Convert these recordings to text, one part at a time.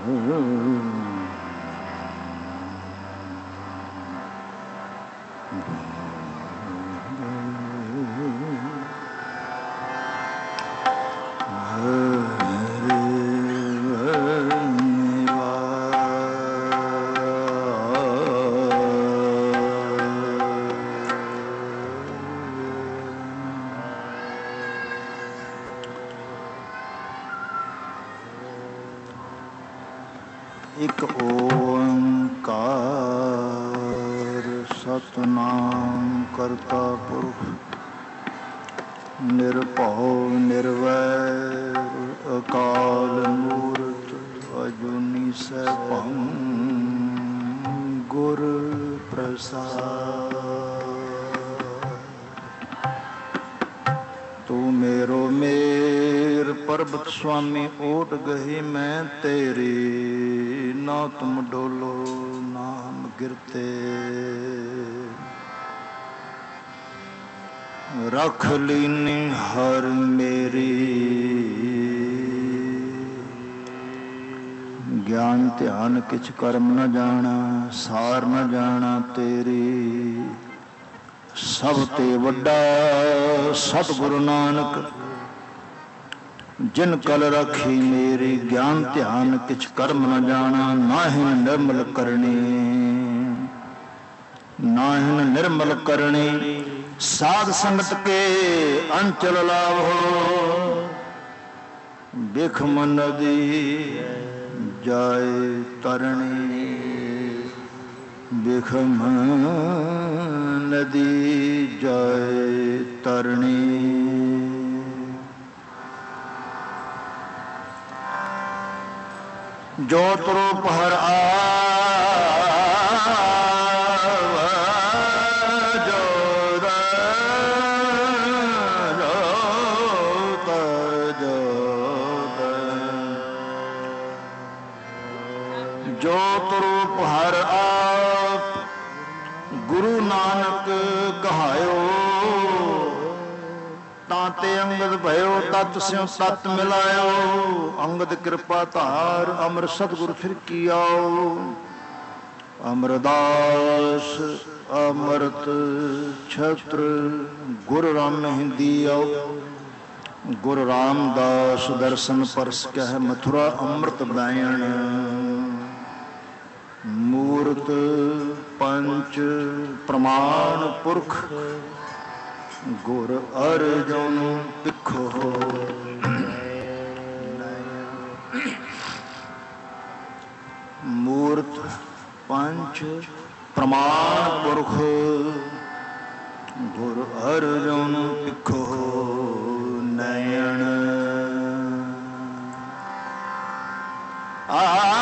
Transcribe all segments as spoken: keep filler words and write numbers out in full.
ਇੱਕ ਓੰਕਾਰ ਸਤਿਨਾਮ ਕਰਤਾ ਪੁਰਖ ਨਿਰਭਉ ਨਿਰਵੈਰ ਅਕਾਲ ਮੂਰਤ ਅਜੂਨੀ ਸੈਭੰ ਗੁਰ ਪ੍ਰਸਾਦ। ਤੂੰ ਮੇਰੋ ਮੇਰ ਪਰਬਤ ਸੁਆਮੀ ਓਟ ਗਹੀ ਮੈਂ ਤੇਰੀ ਨਾ ਤੁਮ ਡੋਲੋ ਨਾਮ ਗਿਰਤੇ। ਰੱਖ ਲੀਨੀ ਹਰ ਮੇਰੀ ਗਿਆਨ ਧਿਆਨ ਕਿਛ ਕਰਮ ਨ ਜਾਣਾ ਸਾਰ ਨ ਜਾਣਾ ਤੇਰੀ। ਸਭ ਤੇ ਵੱਡਾ ਸਤਿਗੁਰੂ ਨਾਨਕ ਜਿਨ ਕਲ ਰਾਖੀ ਮੇਰੀ। ਗਿਆਨ ਧਿਆਨ ਕਿਛ ਕਰਮ ਨ ਜਾਣਾ ਨਾਹਿਨ ਨਿਰਮਲ ਕਰਨੀ ਨਾਹਿਨ ਨਿਰਮਲ ਕਰਨੀ। ਸਾਧ ਸੰਗਤ ਕੇ ਅੰਚਲ ਲਾਭੋ ਬਿਖਮ ਨਦੀ ਜਾਏ ਤਰਣੀ। ਬਿਖਮ ਨਦੀ ਜਾਏ ਤਰਣੀ। ਜੋ ਤਰੂਪ ਹਰ ਆਵੈ ਜੋਤ ਜੋਤ ਜੋਤ। ਜੋ ਤਰੂਪ ਹਰ ਆਪ ਗੁਰੂ ਨਾਨਕ ਕਹਾਇਓ। ਤਾਂ ਤੇ ਅੰਗਦ ਭਇਓ ਤਤ ਸਿਉ ਤਤ ਮਿਲਾਇਓ। ਅੰਗਦ ਕਿਰਪਾ ਧਾਰ ਅਮਰ ਸਤਿਗੁਰ ਫਿਰ ਕੀ ਆਓ। ਅਮਰਦਾਸ ਅਮਰਤ ਛਤਰ ਗੁਰ ਰਾਮਹਿੰਦੀ ਆਓ। ਗੁਰ ਰਾਮਦਾਸ ਦਰਸ਼ਨ ਪਰਸ ਕਹਿ ਮਥੁਰਾ ਅੰਮ੍ਰਿਤ ਬੈਣ। ਮੂਰਤ ਪੰਚ ਪ੍ਰਮਾਣ ਪੁਰਖ ਗੁਰ ਅਰਜੁਨ ਤਿੱਖੋ। ਮੂਰਤ ਪੰਚ ਪ੍ਰਮਾਣ ਪੁਰਖ ਗੁਰ ਅਰਜੁਨ ਤਿੱਖੋ ਨੈਣ। ਆ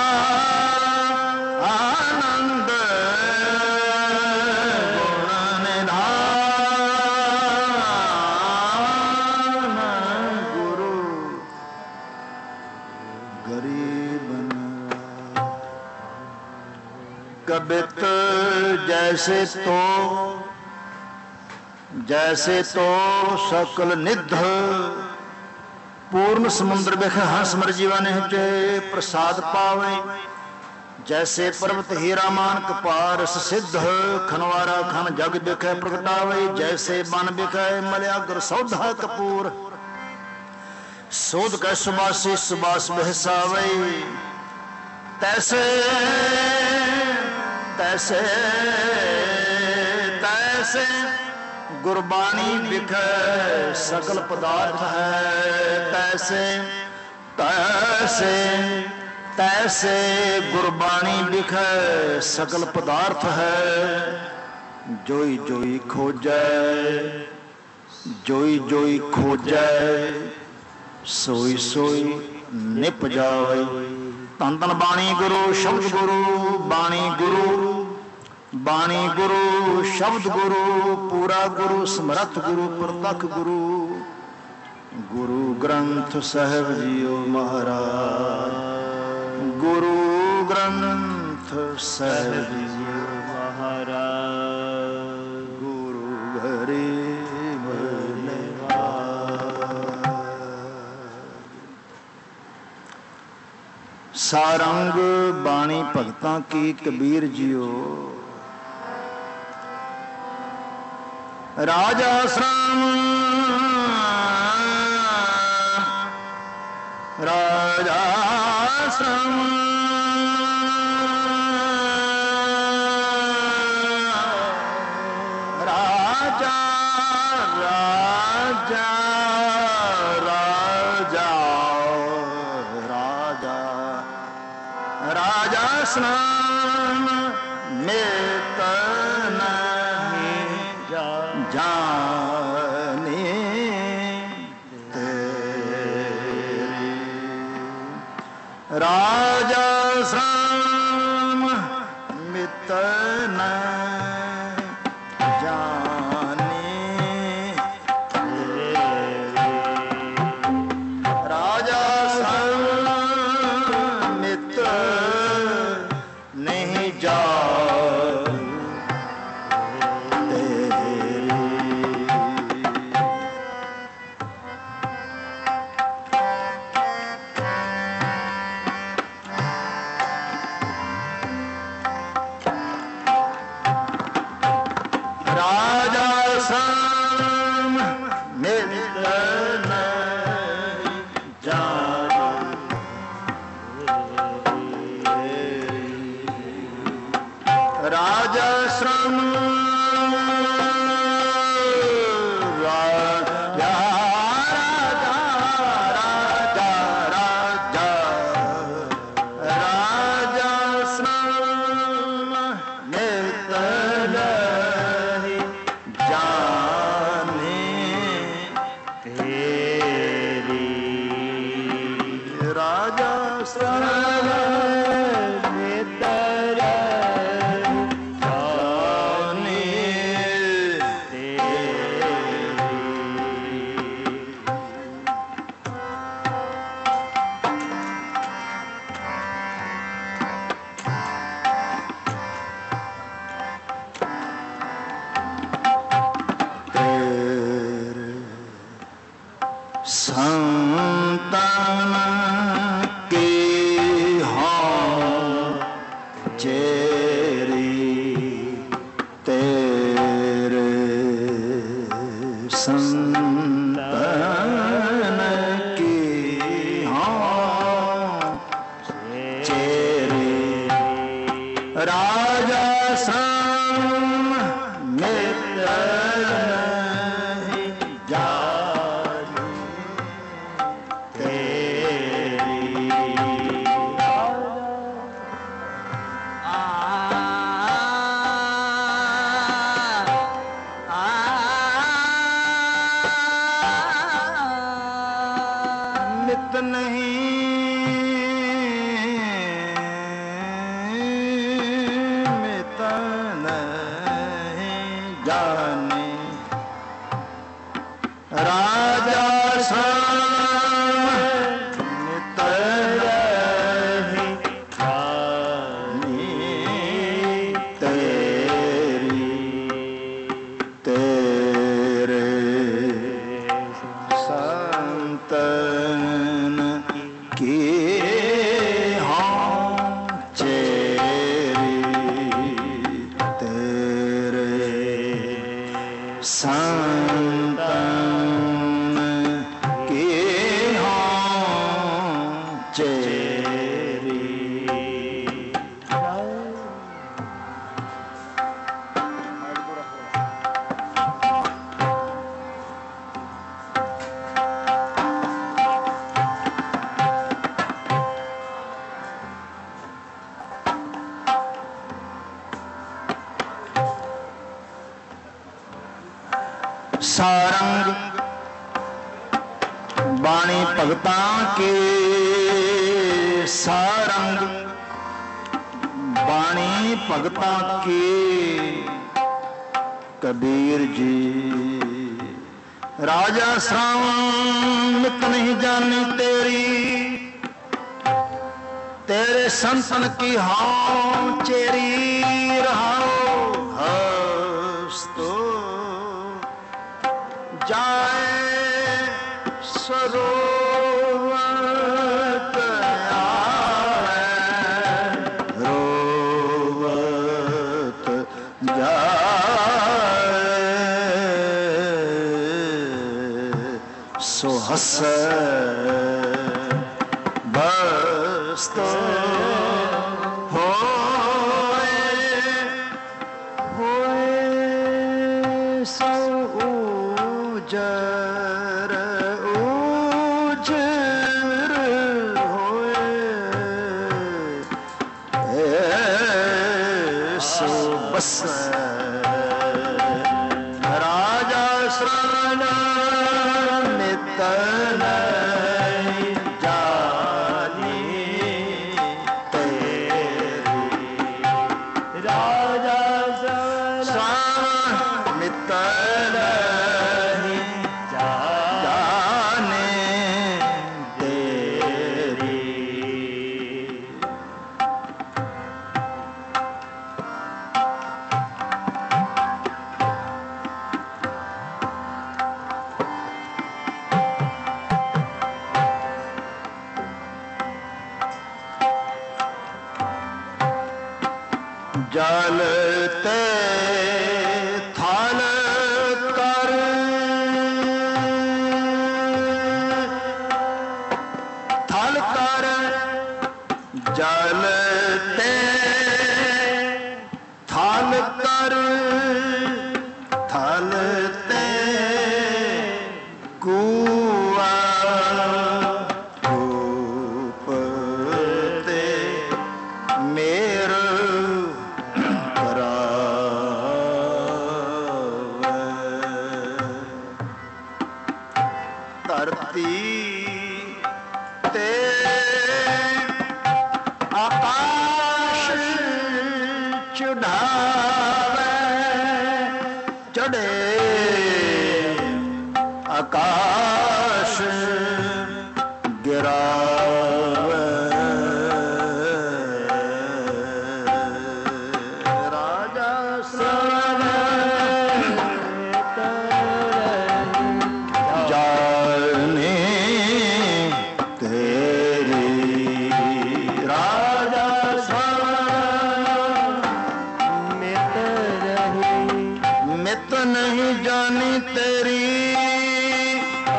कबित जैसे तो जैसे तो सकल निध पूर्ण समुद्र बिख हंस मर जीवन चे प्रसाद पावे। जैसे पर्वत हीरा मान कपारस सिद्ध खनवारा खन जग बिख प्रगटावे। जैसे बन बिख मलयागर सौधा कपूर सोध कै सुबासी सुबास बहसावे। तैसे तैसे तैसे गुरबाणी बिख सकल पदार्थ है। तैसे तैसे तैसे गुरबाणी बिख सकल पदार्थ है। जोई जोई खोजै जोई जोई खोजै सोई सोई निप जावे। धन धन बाणी गुरु शब्द गुरु बाणी गुरु बाणी गुरु शब्द गुरु पूरा गुरु समरथ गुरु प्रतख गुरु। गुरु ग्रंथ साहिब जीओ महाराज गुरु ग्रंथ साहिब जीओ महाराज गुरु गरीब निवाज। सारंग बाणी भगतां की कबीर जियो। राजा श्राम राजा श्राम राजा राजा राजा राजा राजा स्नान मित नहीं जाने तेरी। राजा श्राम मित नहीं जाने तेरी। राजा श्राम मित नहीं जाने तेरी। राजा श्याम मित नहीं जाने। राजा श्याम राजा राजा राजा राजा राजा श्याम मित नहीं जाने तेरी। राजा श्याम मित नहीं जाने तेरी। तेरे संतान के हाँ चेरी। तेरे संतान के हाँ चेरी। राजा श्याम मित नहीं जाने तेरी। आ आ मित नहीं मित नहीं जाने। राजा श्याम मित नहीं जाने तेरी। तेरे संतन की हाँ चेरी। तेरे संतन की हाँ चेरी। सारंग बाणी भगतां के सारंग बाणी भगतां के कबीर जी। राजा श्याम मित नहीं जाने तेरी। तेरे संतन की हाँ चेरी। रहाओ हस्तो जाए सरोवर आए सो हसै बस्त होए होए सो उजर उजर होए सो बसै राजा श्रवण जलते थल कर थल कर जलते थल कर थलते कुआ रूपते मेर धरती ते आकाश चढ़ावे चढ़े आकाश गिरावे राजा नहीं जानी तेरी आ,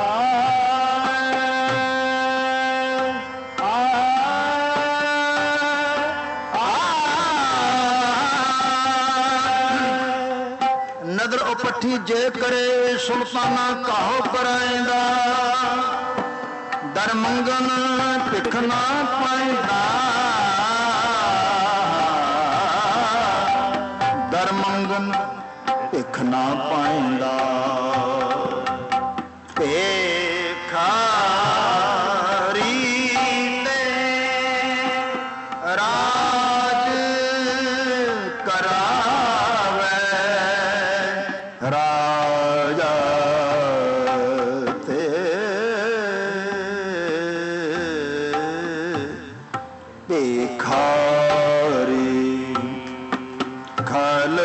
आ, आ, नदर उपठी जे करे सुल्ताना काहो कराएंदा दर मंगन भिखना पाएंदा दर मंगन भिख ना पाएंदा भिखारी ते राज करावे राजा ते भिखारी खल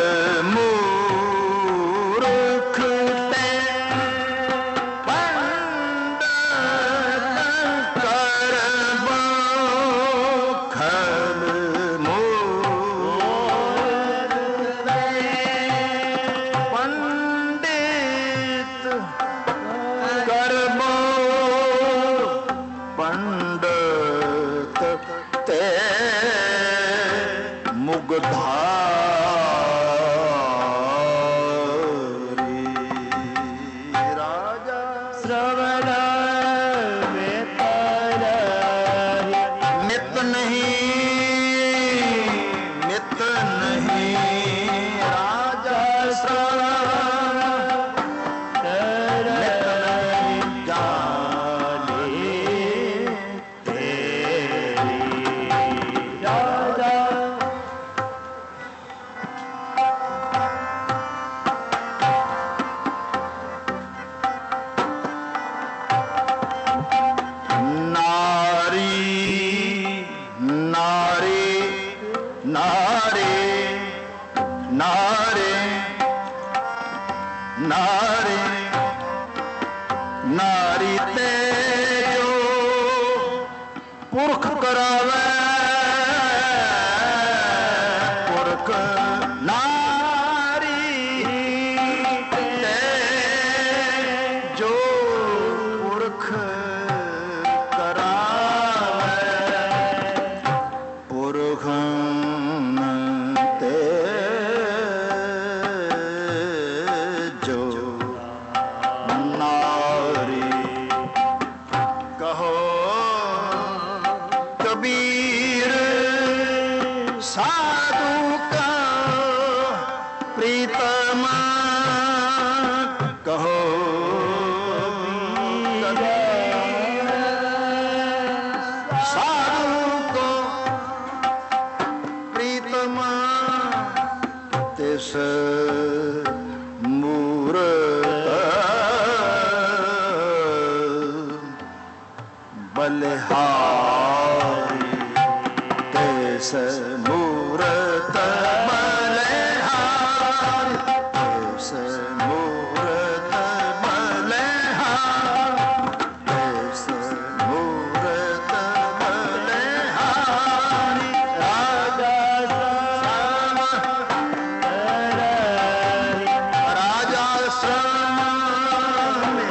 बलिहारी तेस मूरत बलिहारी तेस मूरत बलिहारी तेस मूरत बलिहारी राजा श्याम राजा श्याम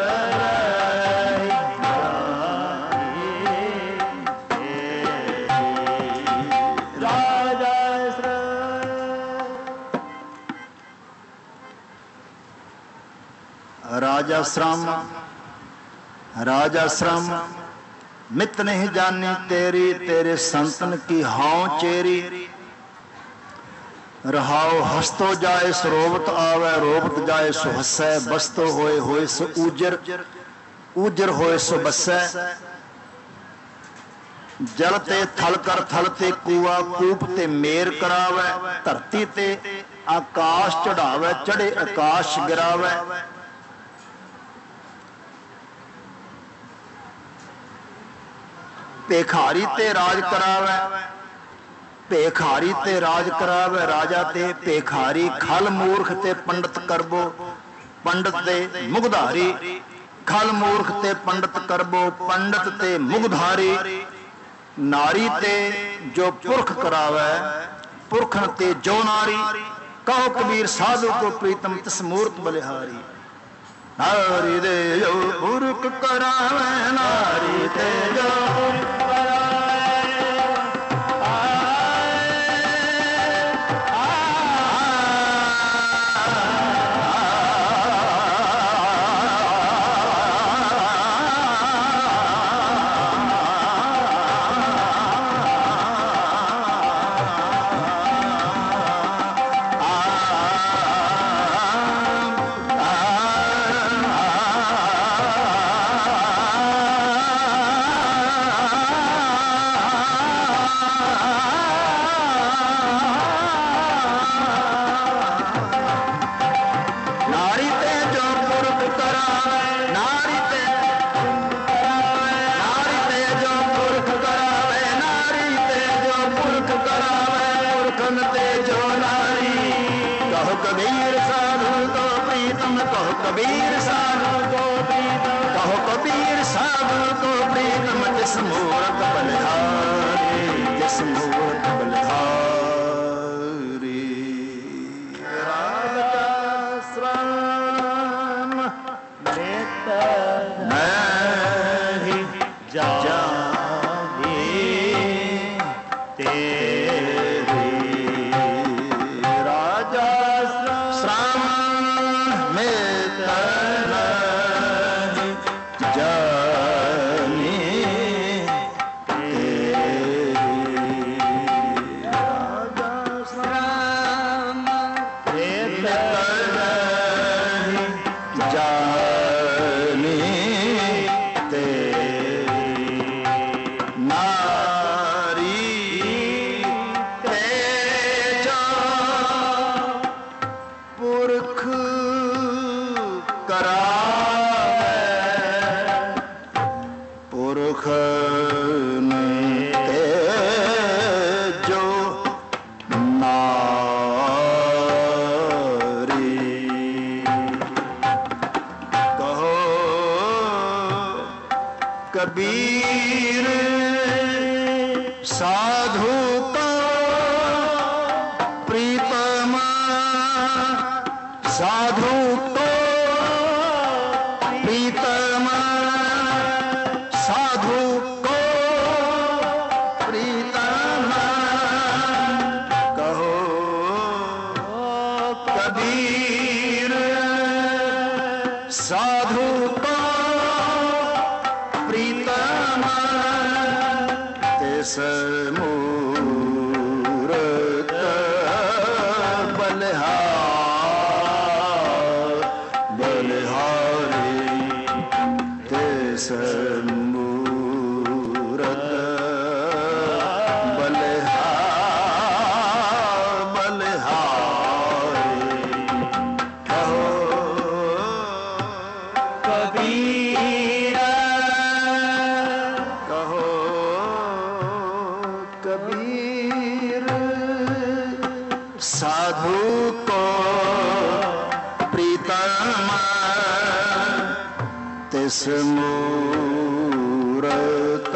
राजा श्रम राजा श्रम मित नहीं जानी तेरी तेरे संतन की हाउ चेरी रहाओ हस्तो जाए सो रोबत आवे रोबत जाए सो हसै बस्तो होए होए सो ऊजर ऊजर होए सो बसै जल ते थल कर थल ते कूआ कूप ते मेर करावे धरती ते आकाश चढ़ावे चढ़े आकाश गिरावे ਭੇਖਾਰੀ ਤੇ ਰਾਜ ਕਰਾਵੇ ਭੇਖਾਰੀ ਤੇ ਰਾਜ ਕਰਾਵੇ ਰਾਜਾ ਤੇ ਭੇਖਾਰੀ ਖਲ ਮੂਰਖ ਤੇ ਪੰਡਤ ਕਰਬੋ ਪੰਡਤ ਤੇ ਮੁਗਧਾਰੀ ਖਲ ਮੂਰਖ ਤੇ ਪੰਡਤ ਕਰਬੋ ਪੰਡਤ ਤੇ ਮੁਗਧਾਰੀ ਨਾਰੀ ਤੇ ਜੋ ਪੁਰਖ ਕਰਾਵੇ ਪੁਰਖਨ ਤੇ ਜੋ ਨਾਰੀ ਕਹੋ ਕਬੀਰ ਸਾਧੂ ਕੋ ਪ੍ਰੀਤਮ ਤਿਸ ਮੂਰਤ ਬਲਿਹਾਰੀ नारी दे जो पुरख करावे नारी दे जो पुरख कबीर साधु को प्रीतम कहो कबीर साधु को प्रीतम जिस मूरत बलिहारी जिस मूरत बलिहारी राजा श्रम लेत नहीं जानी तेरी राजा श्रम में कबीर साधु को प्रीतम साधु को प्रीतम साधु को प्रीतम कहो कबीर साधु को तिस मूरत बलिहार बलिहारी तिस मूरत बलिहार बलिहारी कहो कबीर तिस मूरत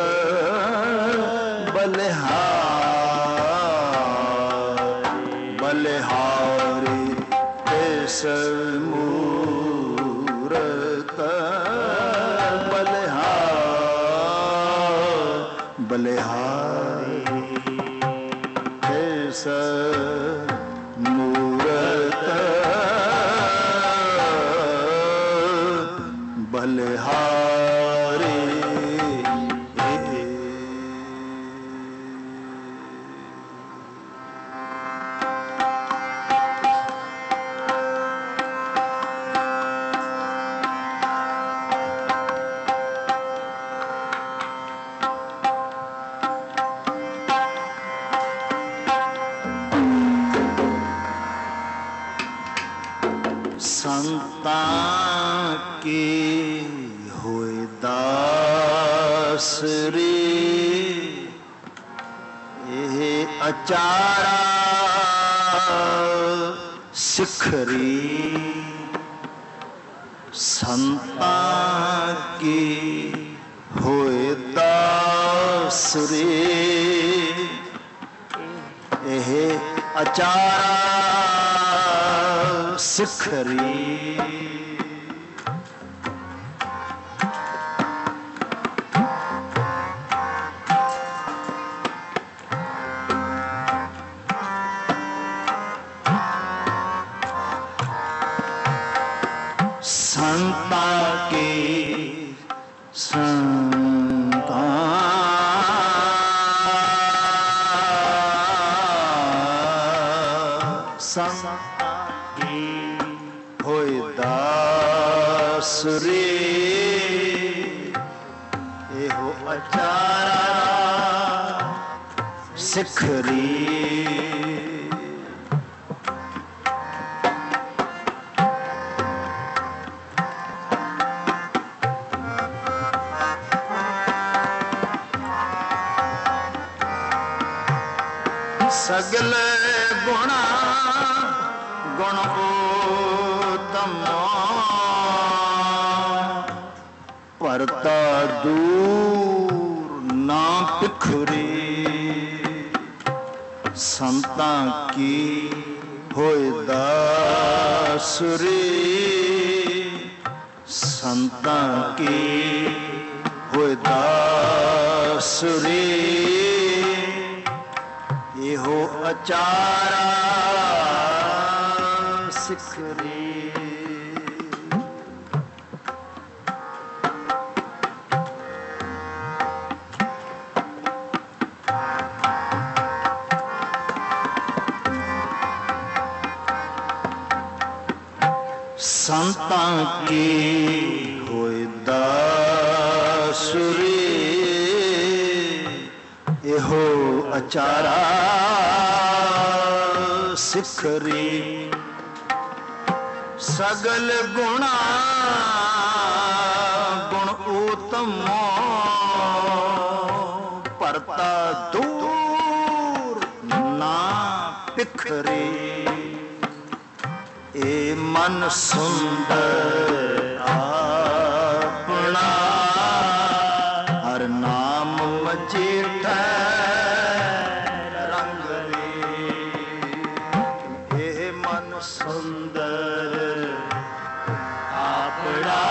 बलिहारी बलिहारी तिस मूरत बलिहारी बलिहारी तिस मूरत बलिहारी। संतां की होए दासरी ये अचारा सिखरी संतां की होए दासरी ये अचारा सिखरी। संता की संता संता की होए दासरी एहो अचारा सिखरी। सगल गुणा गुण उत्तम परता दूर ना पिखरी संतां की होए दासरी संतां की होए दासरी एहो अचारा सिखरी। संतां की होए दासरी एहो अचारा सिखरी। सगल गुणा गुण उत्तम परता दूर ना पिखरी ए मन सुंदर अपना हर नाम मचेठा रंग रे ए मन सुंदर अपना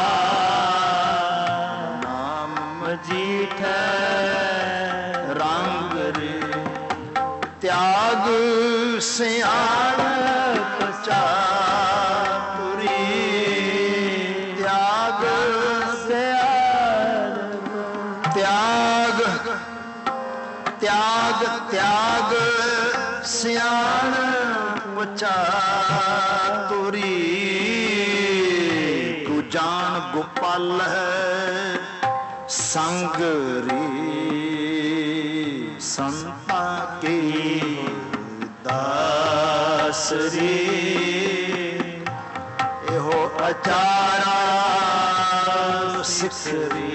नाम मचेठा रंग रे त्याग सियाण चातुरी त्याग त्याग त्याग त्याग सियाण चातुरी तू जान गोपाल है संग री संता के दासरी एहो अचारा सिखरी।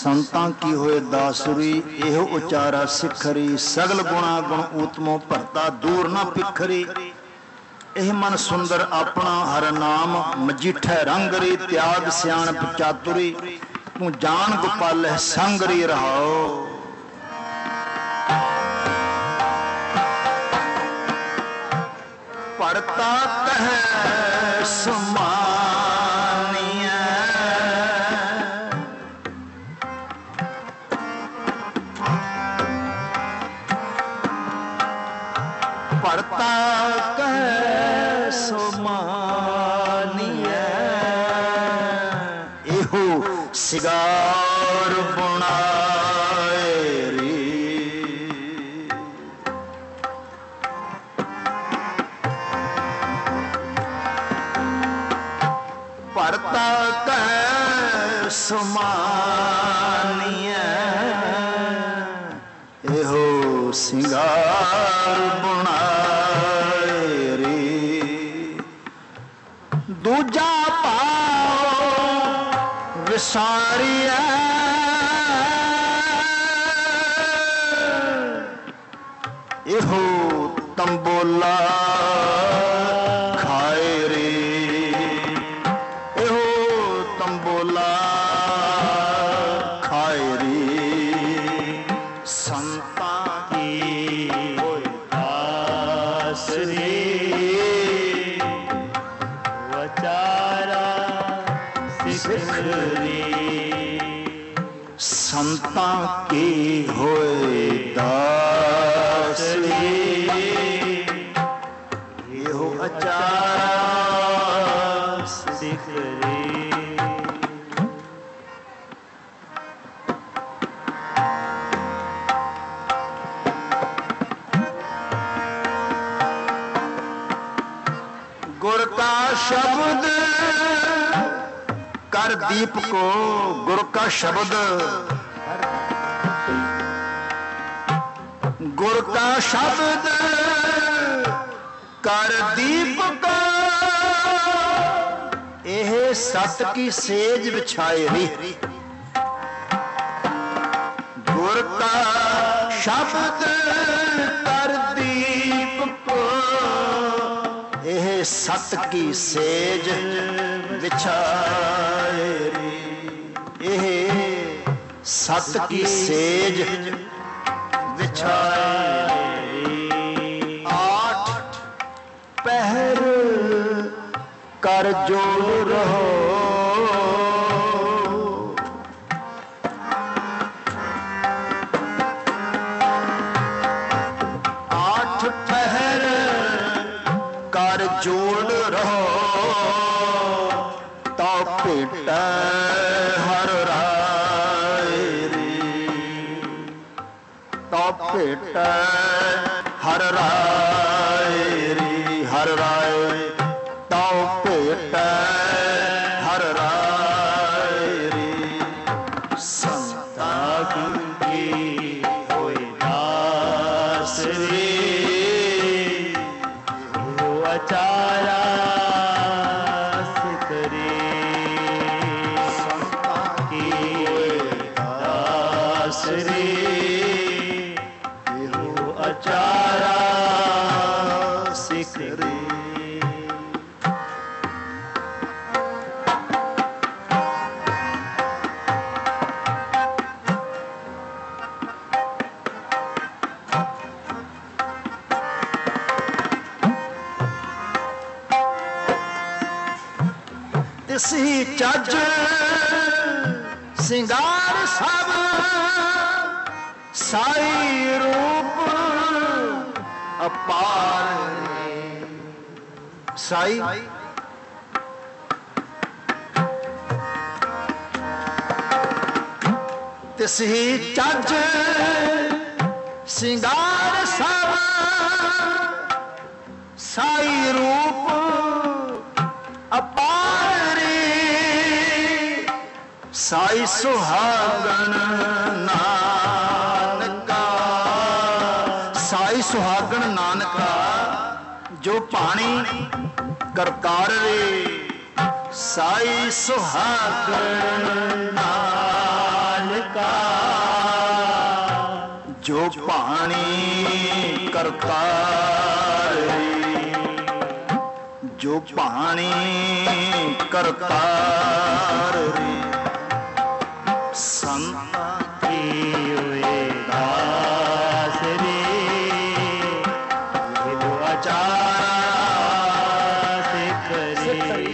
ਸੰਤਾਂ ਕੀ ਹੋਏ ਦਾਸੁਰੀ, ਇਹੋ ਉਚਾਰਾ ਸਿਖਰੀ। ਸਗਲ ਗੁਣਾ ਗੁਣ ਊਤਮੋ ਭਰਤਾ, ਦੂਰ ਨਾ ਪਿਖਰੀ। ਇਹ ਮਨ ਸੁੰਦਰ ਆਪਣਾ ਹਰ ਨਾਮ, ਮਜੀਠੈ ਰੰਗਰੀ। ਤਿਆਗ ਸਿਆਣਪ ਚਾਤੁਰੀ, ਤੂੰ ਜਾਣ ਗੋਪਾਲਹਿ ਸੰਗਰੀ ਰਹਾਓ। ਭਰਤਾ ਕਹਿ ਸਮਾਨੀਐ, ਭਰਤਾ ਕਹਿ ਸਮਾਨੀਐ। ਇਹੋ ਸਿਗਾਰ ਬਣਾਏ ਰੀ। ਭਰਤਾ ਕਹਿ ਸਮਾਨੀਐ, ਇਹੋ ਸਿੰਗਾਰ ਬਣਾਏ ਰੀ। ਦੂਜਾ ਭਾਵ ਵਿਸਾਰੀਐ, ਇਹੋ ਤੰਬੋਲਾ ਖਾਏ ਰੇ। ਇਹੋ ਤੰਬੋਲਾ ਖਾਏ ਰੇ। ਸੰਤਾਂ ਕੀ ਹੋਏ ਦਾਸਰੀ, ਵਚਾਰਾ ਸਿਖਰੀ। ਸੰਤਾਂ ਕੀ ਹੋਏ ਦਾਸਰੀ, ਇਹੋ ਅਚਾਰਾ ਸਿਖਰੀ। गुर का शब्द कर दीप को, गुर का शब्द, गुर का शब्द कर दीप को। एह सत की सेज बिछाए री। गुर का शब्द कर दीप को, एह सत की सेज बिछाए री। एह सत की सेज बिछाए री। आठ पहर कर जोड़ रहो, आठ पहर कर जोड़ रहो। तो भेट हर राय रे, तो भेट हर राय रे। हर राय तो भेट हर राय रे। संता की होए दासरी, अचारा सिखरी। संता की दासरी, अचारा सिखरी। तिसी चज सिंगार सब, साई रूप अपार। साई तिसी चज सिंगार सब, साई रूप अपारी। साई सुहागन नानका, साई सुहागन नानका जो पानी करतार रे। साई सुहागन नानका ਮਾਲਕਾ, ਜੋ ਭਾਣੀ ਕਰਤਾਰ ਰੇ, ਜੋ ਭਾਣੀ ਕਰਤਾਰ ਰੇ, ਸੰਤਾਂ ਕੀ ਹੋਏ ਦਾਸ ਰੇ, ਵਿਦੋ ਆਚਾਰਾ ਸਿੱਖ ਰੇ,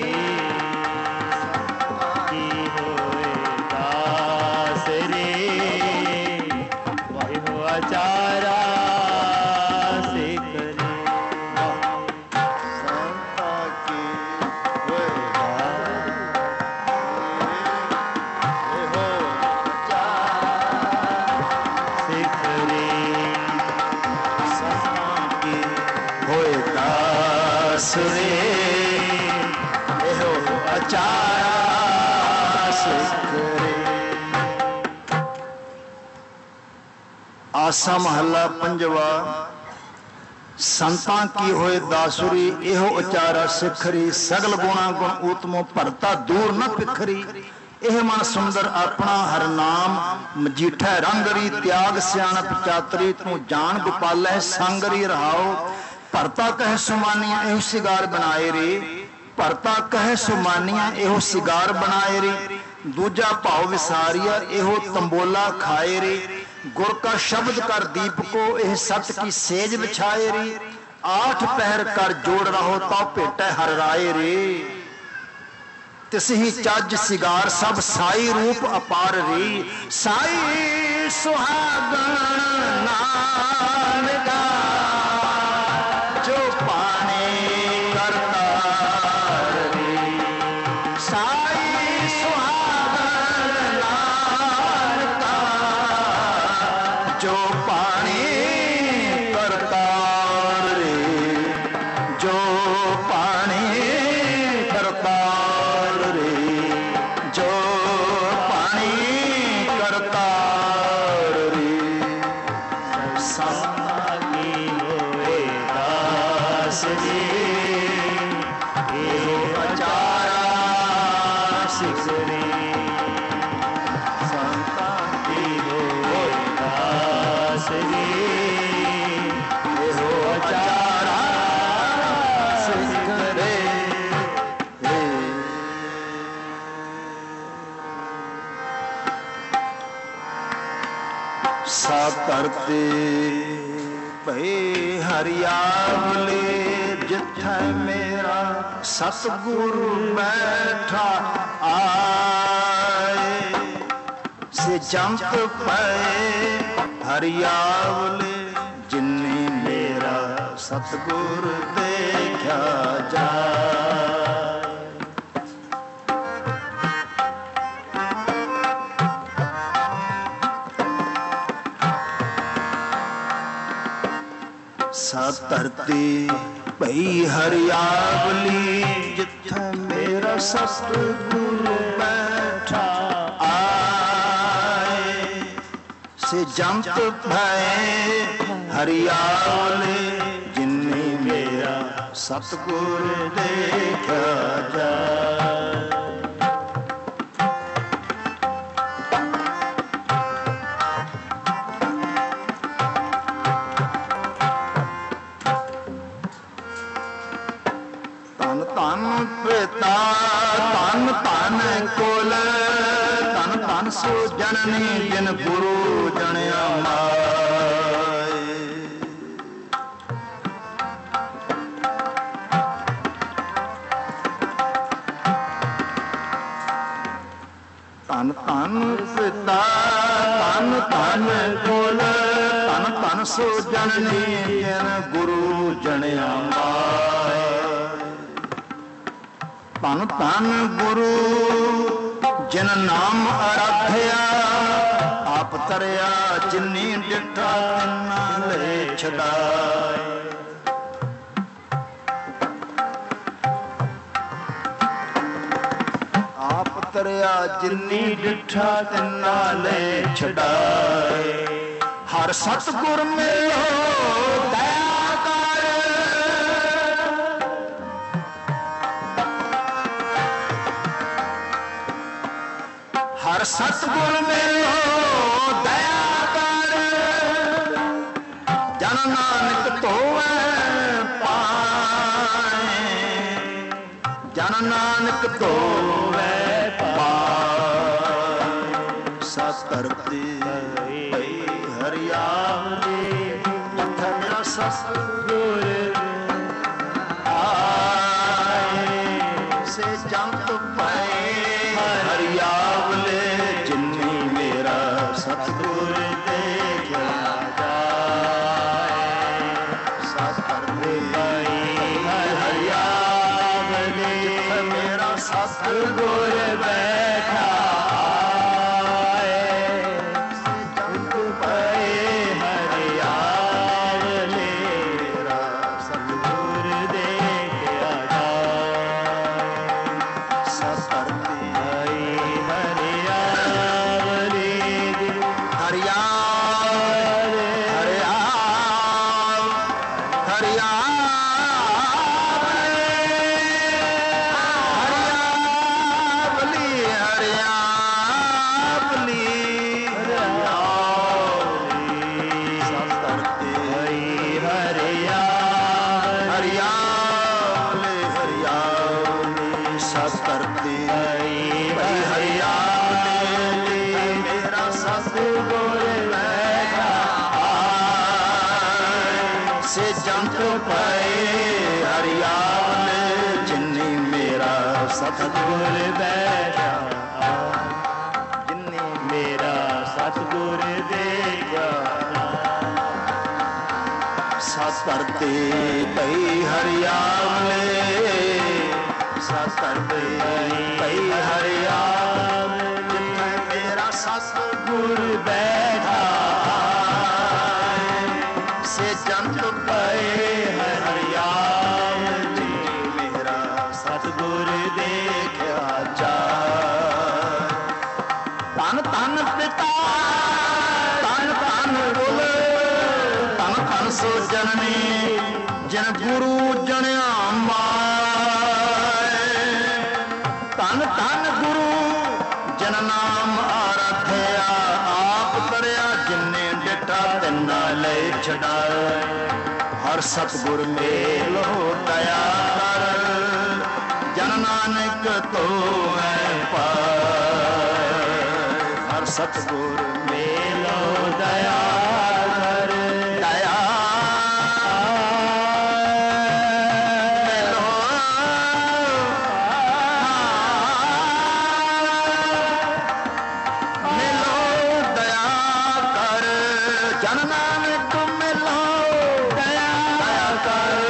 ਕੀ ਹੋਏ ਦਾਸ ਰੇ, ਵਿਦੋ ਆਚਾਰਾ ਸਿੱਖ ਰੇ, ਸੰਤਾਂ ਕੀ ਹੋਏ ਸਿੱਖ ਰੇ, ਹੋਏ ਦਾਸ ਰੇ, ਇਹੋ ਅਚਾਰਾ ਸਿੱਖ ਰੇ। ਆਸਾ ਮਹੱਲਾ ਪੰਜਵਾ। ਸੰਤਾਂ ਕੀ ਹੋਏ ਦਾਸੁਰੀ, ਇਹੋ ਉਚਾਰਾ ਸਿਖਰੀ, ਸਗਲ ਗੁਣਾ ਗੁਣ ਊਤਮੋ ਭਰਤਾ ਦੂਰ ਨ ਪਿਖਰੀ। ਇਹ ਮਨ ਸੁੰਦਰ ਆਪਣਾ ਹਰ ਨਾਮ, ਮਜੀਠੈ ਰੰਗਰੀ, ਤਿਆਗ ਸਿਆਣਪ ਚਾਤਰੀ, ਤੂੰ ਜਾਣ ਗੋਪਾਲੈ ਸੰਗਰੀ ਰਹਾਓ। ਭਰਤਾ ਕਹਿ ਸੁਮਾਨੀਆਂ ਇਹੋ ਸਿਗਾਰ ਬਣਾਏ ਰੇ, ਭਰਤਾ ਕਹਿ ਸੁਮਾਨੀਆਂ ਇਹੋ ਸਿਗਾਰ ਬਣਾਏ ਰੇ। ਦੂਜਾ ਭਾਵ ਵਿਸਾਰੀਆ ਇਹੋ ਤੰਬੋਲਾ ਖਾਏ ਰੇ। ਗੁਰ ਕਾ ਸ਼ਬਦ ਕਰ ਦੀਪਕੋ, ਇਹ ਸਤ ਕੀ ਸੇਜ ਵਿਛਾਏ ਰੇ। ਆਠ ਪਹਿਰ ਕਰ ਜੋੜ ਰਹੋ ਤਾਂ ਭੇਟੈ ਹਰ ਰਾਏ ਰੇ। ਤਿਸਹੀ ਚੱਜ ਸਿਗਾਰ ਸਭ ਸਾਈ ਰੂਪ ਅਪਾਰ ਰੇ। ਸਾਈ ਸੁਹਾਗਣ ਨਾਨਕਾ, ਜੋ ਪਾਣੇ ਕਰਤਾਰ ਰੇ। ਸਾਈ ਸੁਹਾਗਣ ਨਾਨਕਾ, ਜੋ ਪਾਣੇ ਕਰਤਾਰ ਰੇ, ਜੋ ਪਾਣੇ ਕਰਤਾਰ ਰੇ, ਜੋ ਪਾਣੀ ਕਰਤਾਰ ਰੇ। ਸੰਤਾਂ ਕੀ ਹੋਏ ਦਾਸ ਰੇ, ਇਹੋ ਅਚਾਰਾ ਸਿੱਖ ਰੇ, ਸੰਤਾਂ ਕੀ ਹੋਏ ਦਾਸ ਰੇ, ਇਹੋ ਅਚਾਰਾ ਸਿੱਖ ਰੇ। ਸਾ ਕਰਤੇ ਭਈ ਹਰਿਆਵਲੇ, ਜਿੱਥੈ ਮੇਰਾ ਸਤਿਗੁਰੂ ਬੈਠਾ ਆਏ। ਸੇ ਜੰਤ ਪਏ ਹਰਿਆਵਲੇ, ਜਿਨੇ ਮੇਰਾ ਸਤਿਗੁਰ ਦੇਖਿਆ ਜਾਏ। ਸਾ ਧਰਤੀ ਭਈ ਹਰਿਆਵਲੀ, ਜਿੱਥੇ ਮੇਰਾ ਸਤਿਗੁਰੂ ਬੈਠਾ ਆਏ। ਸੇ ਜੰਤ ਭਏ ਹਰਿਆਵਲੀ, ਜਿਨੇ ਮੇਰਾ ਸਤਿਗੁਰ ਦੇਖਿਆ ਜਾਏ। ਧਨ ਧਨ ਪਿਤਾ, ਧਨ ਧਨ ਕੁਲ, ਧਨ ਧਨ ਸੋ ਜਨਨੀ, ਜਿਨ ਗੁਰੂ ਜਣਿਆ ਮਾਏ। ਧਨ ਧਨ ਪਿਤਾ, ਧਨ ਧਨ ਕੁਲ, ਧਨ ਧਨ ਸੋ ਜਨਨੀ, ਜਿਨ ਗੁਰੂ ਜਣਿਆ ਮਾਏ। ਧਨ ਧਨ ਗੁਰੂ ਜਿਨ ਨਾਮ ਅਰਾਧਿਆ, ਆਪ ਤਰਿਆ ਜਿਨੀ ਡਿਠਾ ਤਿਨਾ ਲੈ ਛਡਾਏ। ਆਪ ਤਰਿਆ ਜਿਨੀ ਡਿਠਾ ਤਿਨਾ ਲੈ ਛਡਾਏ। ਹਰ ਸਤਿਗੁਰ ਮਿਲੋ ਦਇਆ ਕਰ, ਹਰ ਹਰ ਸਤਿਗੁਰ ਮੇਲੋ ਦਇਆ ਕਰ, ਜਨ ਨਾਨਕ ਧੋਵੈ ਪਾਏ, ਜਨ ਨਾਨਕ ਧੋਵੈ ਪਾਏ। ਸਤ ਧਰਤੀ ਪਈ ਹਰਿਆਵਲੀ, ਜਿੱਥੇ ਮੇਰਾ ਸਤਿਗੁਰ ਆਏ, ਸੇ ਜੰਤ ਪਏ ਹਰਿਆਵਲੇ, ਜਿਨੀ ਮੇਰਾ ਸਤਿਗੁਰ ਦੇਖਿਆ ਜਾਏ। ਸਤ ਧਰਤੀ ਪਈ ਹਰਿਆਵਲੇ, ਜਿੱਥੇ ਮੇਰਾ ਸਤਿਗੁਰ ਬੈਠਾ ਸਤਿਗੁਰ ਬੈਠਾ, ਜਿਨੀ ਮੇਰਾ ਸਤਿਗੁਰ ਦੇਖਿਆ। ਸਤ ਧਰਤੀ ਪਈ ਹਰਿਆਵਲੇ, ਸਤ ਧਰਤੀ ਪਈ ਹਰਿਆਵਲੇ, ਜਿੱਥੇ ਮੇਰਾ ਸਤਿਗੁਰ ਬੈਠਾ, ਸੇ ਜੰਤ ਪਏ ਹਰਿਆਵਲੇ, ਮੇਰਾ ਸਤਿਗੁਰ ਦੇਖਿਆ ਜਾਏ। ਧੰਨ ਧੰਨ ਪਿਤਾ, ਧੰਨ ਧੰਨ ਕੁਲ, ਧੰਨ ਧੰਨ ਸੋ ਜਨਨੀ, ਜਿਨ ਗੁਰੂ ਜਣਿਆ ਮਾਏ। ਧੰਨ ਧੰਨ ਗੁਰੂ, ਜਿਨ ਨਾਮ ਆਰਾਧਿਆ, ਆਪ ਕਰਿਆ ਜਿਨੇ ਡਿਠਾ ਤਿੰਨਾ ਲੈ ਛਡਾਏ। ਹਰ ਸਤਿਗੁਰ ਮੇਲੋ ਦਇਆ ਕਰ, ਜਨ ਨਾਨਕ ਧੋਵੈ ਪਾਏ। ਹਰ ਸਤਿਗੁਰ ਮੇਲੋ ਦਇਆ ਕਰ, ਦਇਆ ਮੇਲੋ, ਮੇਲੋ ਦਇਆ ਕਰ, ਜਨ ਨਾਨਕ ਮੇਲੋ ਦਇਆ ਕਰ।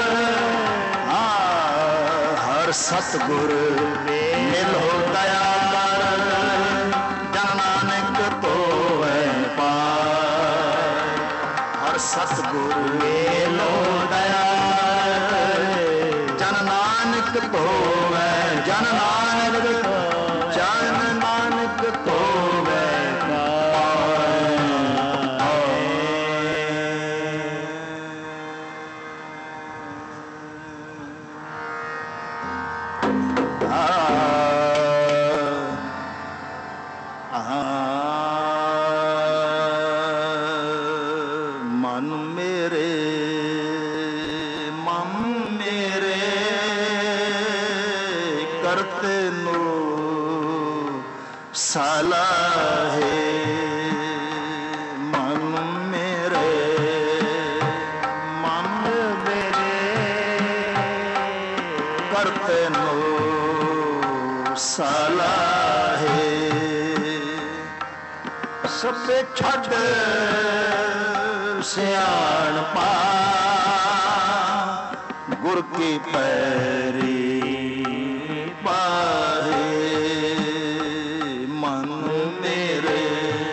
ਹਰ ਸਤਿਗੁਰ ਮਿਲੋ ਦਇਆ ਕਰ, ਜਨ ਨਾਨਕ ਧੋਵੈ ਪਾਏ। ਹਰ ਸਤਿਗੁਰ ਮਿਲੋ ਦਇਆ ਕਰ, ਜਨ ਨਾਨਕ ਧੋਵੈ, ਜਨ ਨਾਨਕ, ਜਨ ਨਾਨਕ ਧੋਵੈ ਪਾਏ। ਮਨ ਮੇਰੇ, ਮਨ ਮੇਰੇ ਕਰਤੇ ਨੂੰ ਸਲਾਹੇ। ਮਨ ਮੇਰੇ, ਮਨ ਮੇਰੇ ਕਰਤੇ ਨੂੰ ਸਲਾਹੇ। ਸਭੇ ਛੱਡ ਸਿਆਣਪਾ, ਗੁਰ ਕੀ ਪੈਰੀ ਪਾਹੇ। ਮਨ ਮੇਰੇ,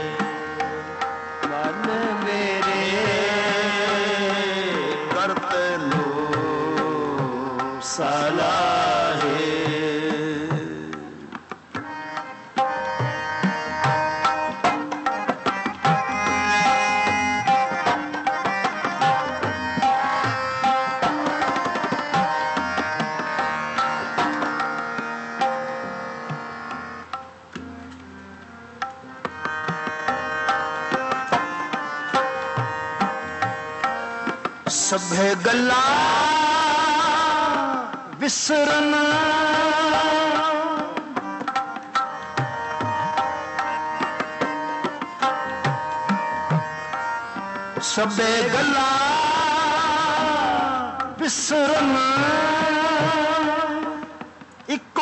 ਮਨ ਮੇਰੇ ਕਰਤੇ ਨੂੰ ਸਲਾਹੇ। ਸਭੇ ਗੱਲਾਂ ਵਿਸਰਨ ਸਭੇ ਗੱਲਾਂ ਵਿਸਰਨ ਇੱਕੋ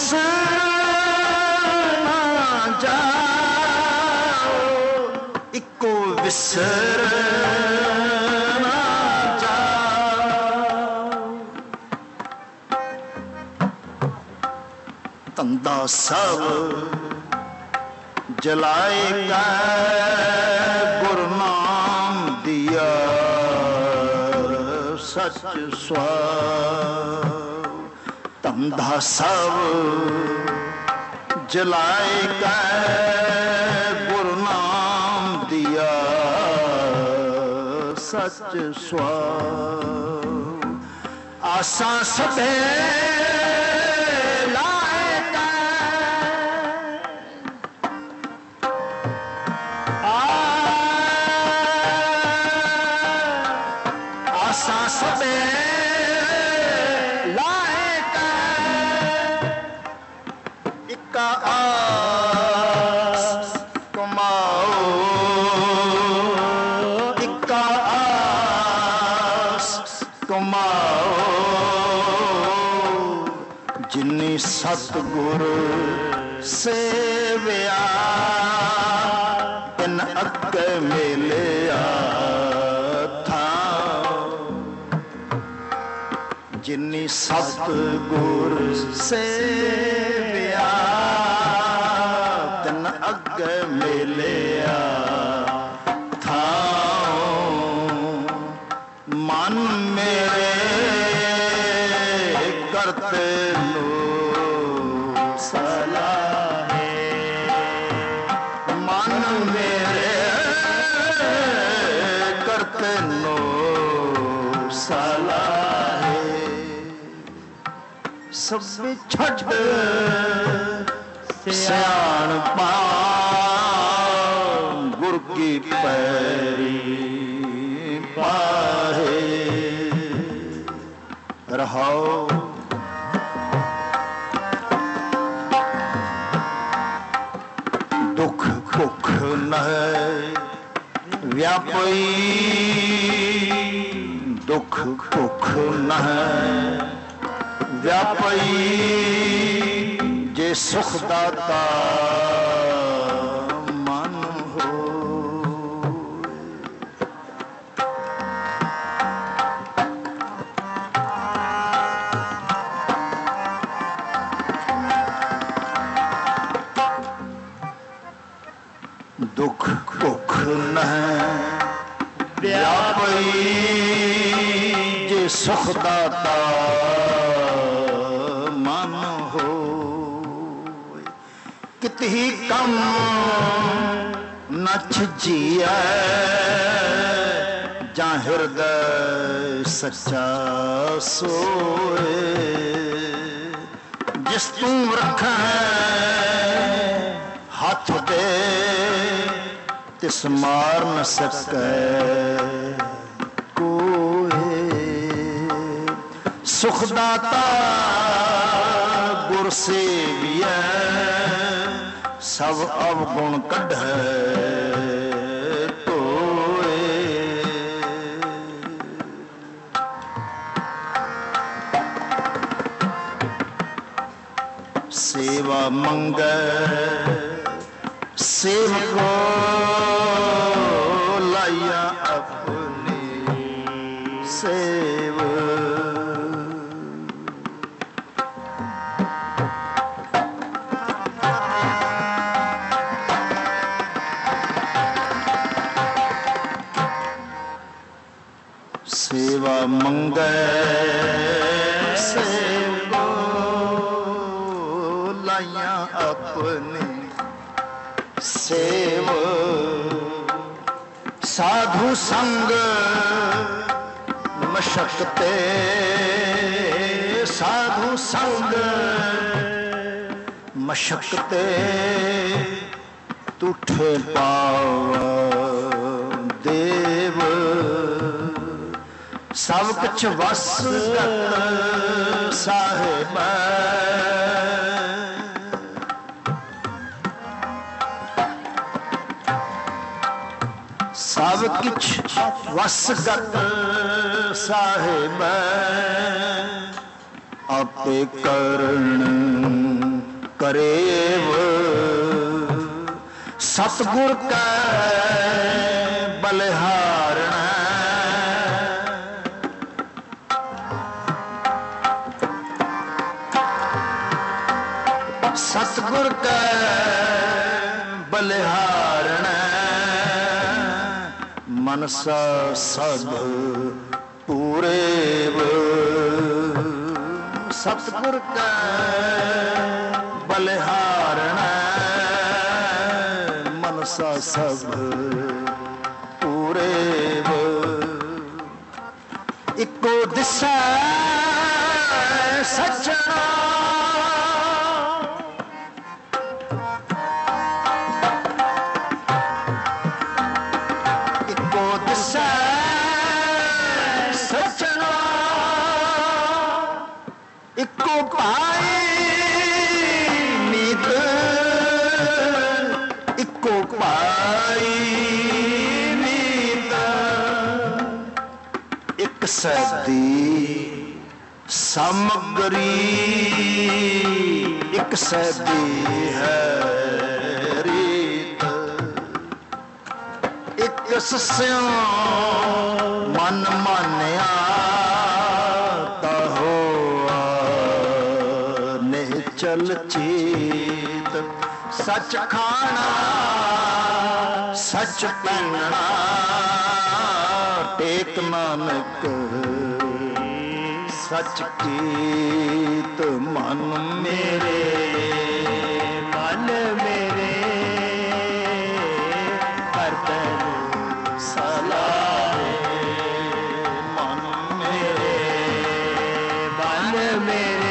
ਵਿਸਰਨਾ ਜਾਓ ਇੱਕੋ ਵਿਸਰਨਾ ਜਾਓ ਧੰਦਾ ਸਭ ਜਲਾਏਗਾ ਗੁਰੂ ਨਾਮ ਦਿਆ ਸੱਚ ਸੁਆਵ ਧੰਦਾ ਸਭ ਜਲਾਏਗਾ ਗੁਰੂ ਨਾਮ ਦਿਆ ਸੱਚ ਸੁਆਵ ਆਸਾਂ ਸਭੇ ਲਾਏਗਾ ਆਸਾਂ ਸਭੇ ਆਸ ਕਮਾਓ ਇੱਕਾ ਆਸ ਕਮਾਓ ਜਿਨੀ ਸਤਿਗੁਰ ਸੇਵਿਆ ਤਿਨ ਅੱਗੇ ਮਿਲਿਆ ਥਾਂ ਜਿਨੀ ਸਤਿਗੁਰ ਸੇਵਿਆ ਤਿਨ ਅੱਗੇ ਮਿਲਿਆ ਥਾਂ ਮਨ ਮੇਰੇ ਕਰਤੇ ਨੂੰ ਸਲਾਹੇ ਮਨ ਮੇਰੇ ਕਰਤੇ ਨੂੰ ਸਲਾਹੇ ਸਭ ਛੱਡ ਸਿਆਣਪਾ ਗੁਰ ਕੀ ਪੈਰੀ ਪਾਹੇ ਰਹਾਓ ਦੁੱਖ ਭੁੱਖ ਨਹਿ ਵਿਆਪਈ ਦੁੱਖ ਭੁੱਖ ਨਹਿ ਵਿਆਪਈ ਜੇ ਸੁਖ ਦਾਤਾ ਮਨ ਹੋਏ ਦੁੱਖ ਭੁੱਖ ਨਹਿ ਵਿਆਪਈ ਜੇ ਸੁਖ ਦਾਤਾ ਕਿਤਹੀ ਕੰਮ ਨ ਛਿਜੀਐ ਜਾਂ ਹਿਰਦੈ ਸੱਚਾ ਸੋਏ ਜਿਸ ਤੂੰ ਰੱਖੈ ਹੱਥ ਤੇ ਤਿਸ ਮਾਰ ਨ ਸਕੈ ਕੋਏ ਸੁਖ ਦਾਤਾ ਗੁਰ ਸੇਵੀਐ ਸਭ ਅਵਗੁਣ ਕੱਢੈ ਧੋਏ ਸੇਵਾ ਮੰਗੈ ਸੇਵਕੋ ਲਾਇਆ ਆਪਣੀ ਸੇਵ ਸੇਵਾ ਮੰਗੈ ਸੇਵਕੋ ਲਾਇਆ ਆਪਣੀ ਸੇਵ ਸਾਧੂ ਸੰਗ ਮਸ਼ਕਤੇ ਸਾਧੂ ਸੰਗ ਮਸ਼ਕਤੇ ਤੁਠੇ ਪਾਵ ਦੇਵ ਸਭ ਕੁਛ ਵਸ ਗਤ ਸਾਹਿਬ ਸਭ ਕੁਛ ਵਸ ਗਤ ਸਾਹਿਬ ਆਪੇ ਕਰਣ ਕਰੇਵ ਸਤਿਗੁਰ ਕੈ ਬਲਿਹਾਰਣ ਸਤਿਗੁਰ ਕੈ ਬਲਿਹਾਰਣ ਮਨਸਾ ਸਭ ਪੂਰੇਵ ਸਤਿਗੁਰ ਕੈ ਬਲਿਹਾਰਣ ਮਨਸਾ ਸਭ ਪੂਰੇਵ ਇੱਕੋ ਦਿਸੈ ਸੱਜਣਾ ਇੱਕੋ ਭਾਈ ਨੀਤ ਇੱਕੋ ਭਾਈ ਨੀਤ ਇੱਕ ਸੈਦੀ ਸਮਗਰੀ ਇੱਕ ਸੈਦੀ ਹੈ ਰੀਤ ਇੱਕ ਸਸਿਓ ਮਨ ਮਾਨਿਆ ਚਲ ਚੇਤ ਸੱਚ ਖਾਣਾ ਸੱਚ ਪਹਿਨਣਾ ਟੇਕ ਨਾਨਕ ਸੱਚ ਕੀਤ ਮਨ ਮੇਰੇ ਮਨ ਮੇਰੇ ਕਰਤੈ ਸਲਾਹੇ ਮਨ ਮੇਰੇ ਮਨ ਮੇਰੇ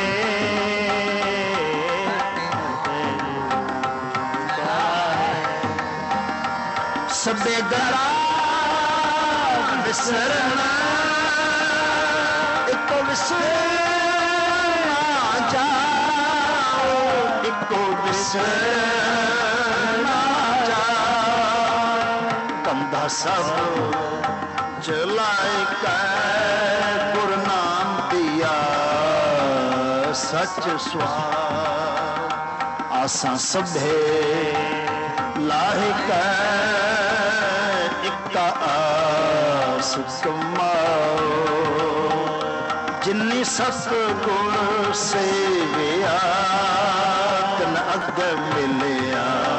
ਸਭੇ ਗਰਾ ਵਿਸਰਨਾ ਇੱਕੋ ਵਿਸਰਨਾ ਜਾਓ ਇੱਕੋ ਵਿਸਰਨਾ ਜਾਓ ਕੰਧਾ ਸਭ ਚਲਾਇ ਕੈ ਗੁਰ ਨਾਮ ਦਿਆ ਸੱਚ ਸੁਆਰ ਆਸਾਂ ਸਭੇ ਲਾਹਿ ਕੈ ਆਸ ਕਮਾਓ ਜਿਨੀ ਸਤਿਗੁਰ ਸੇਵਿਆ ਤਨ ਅਗ ਮਿਲਿਆ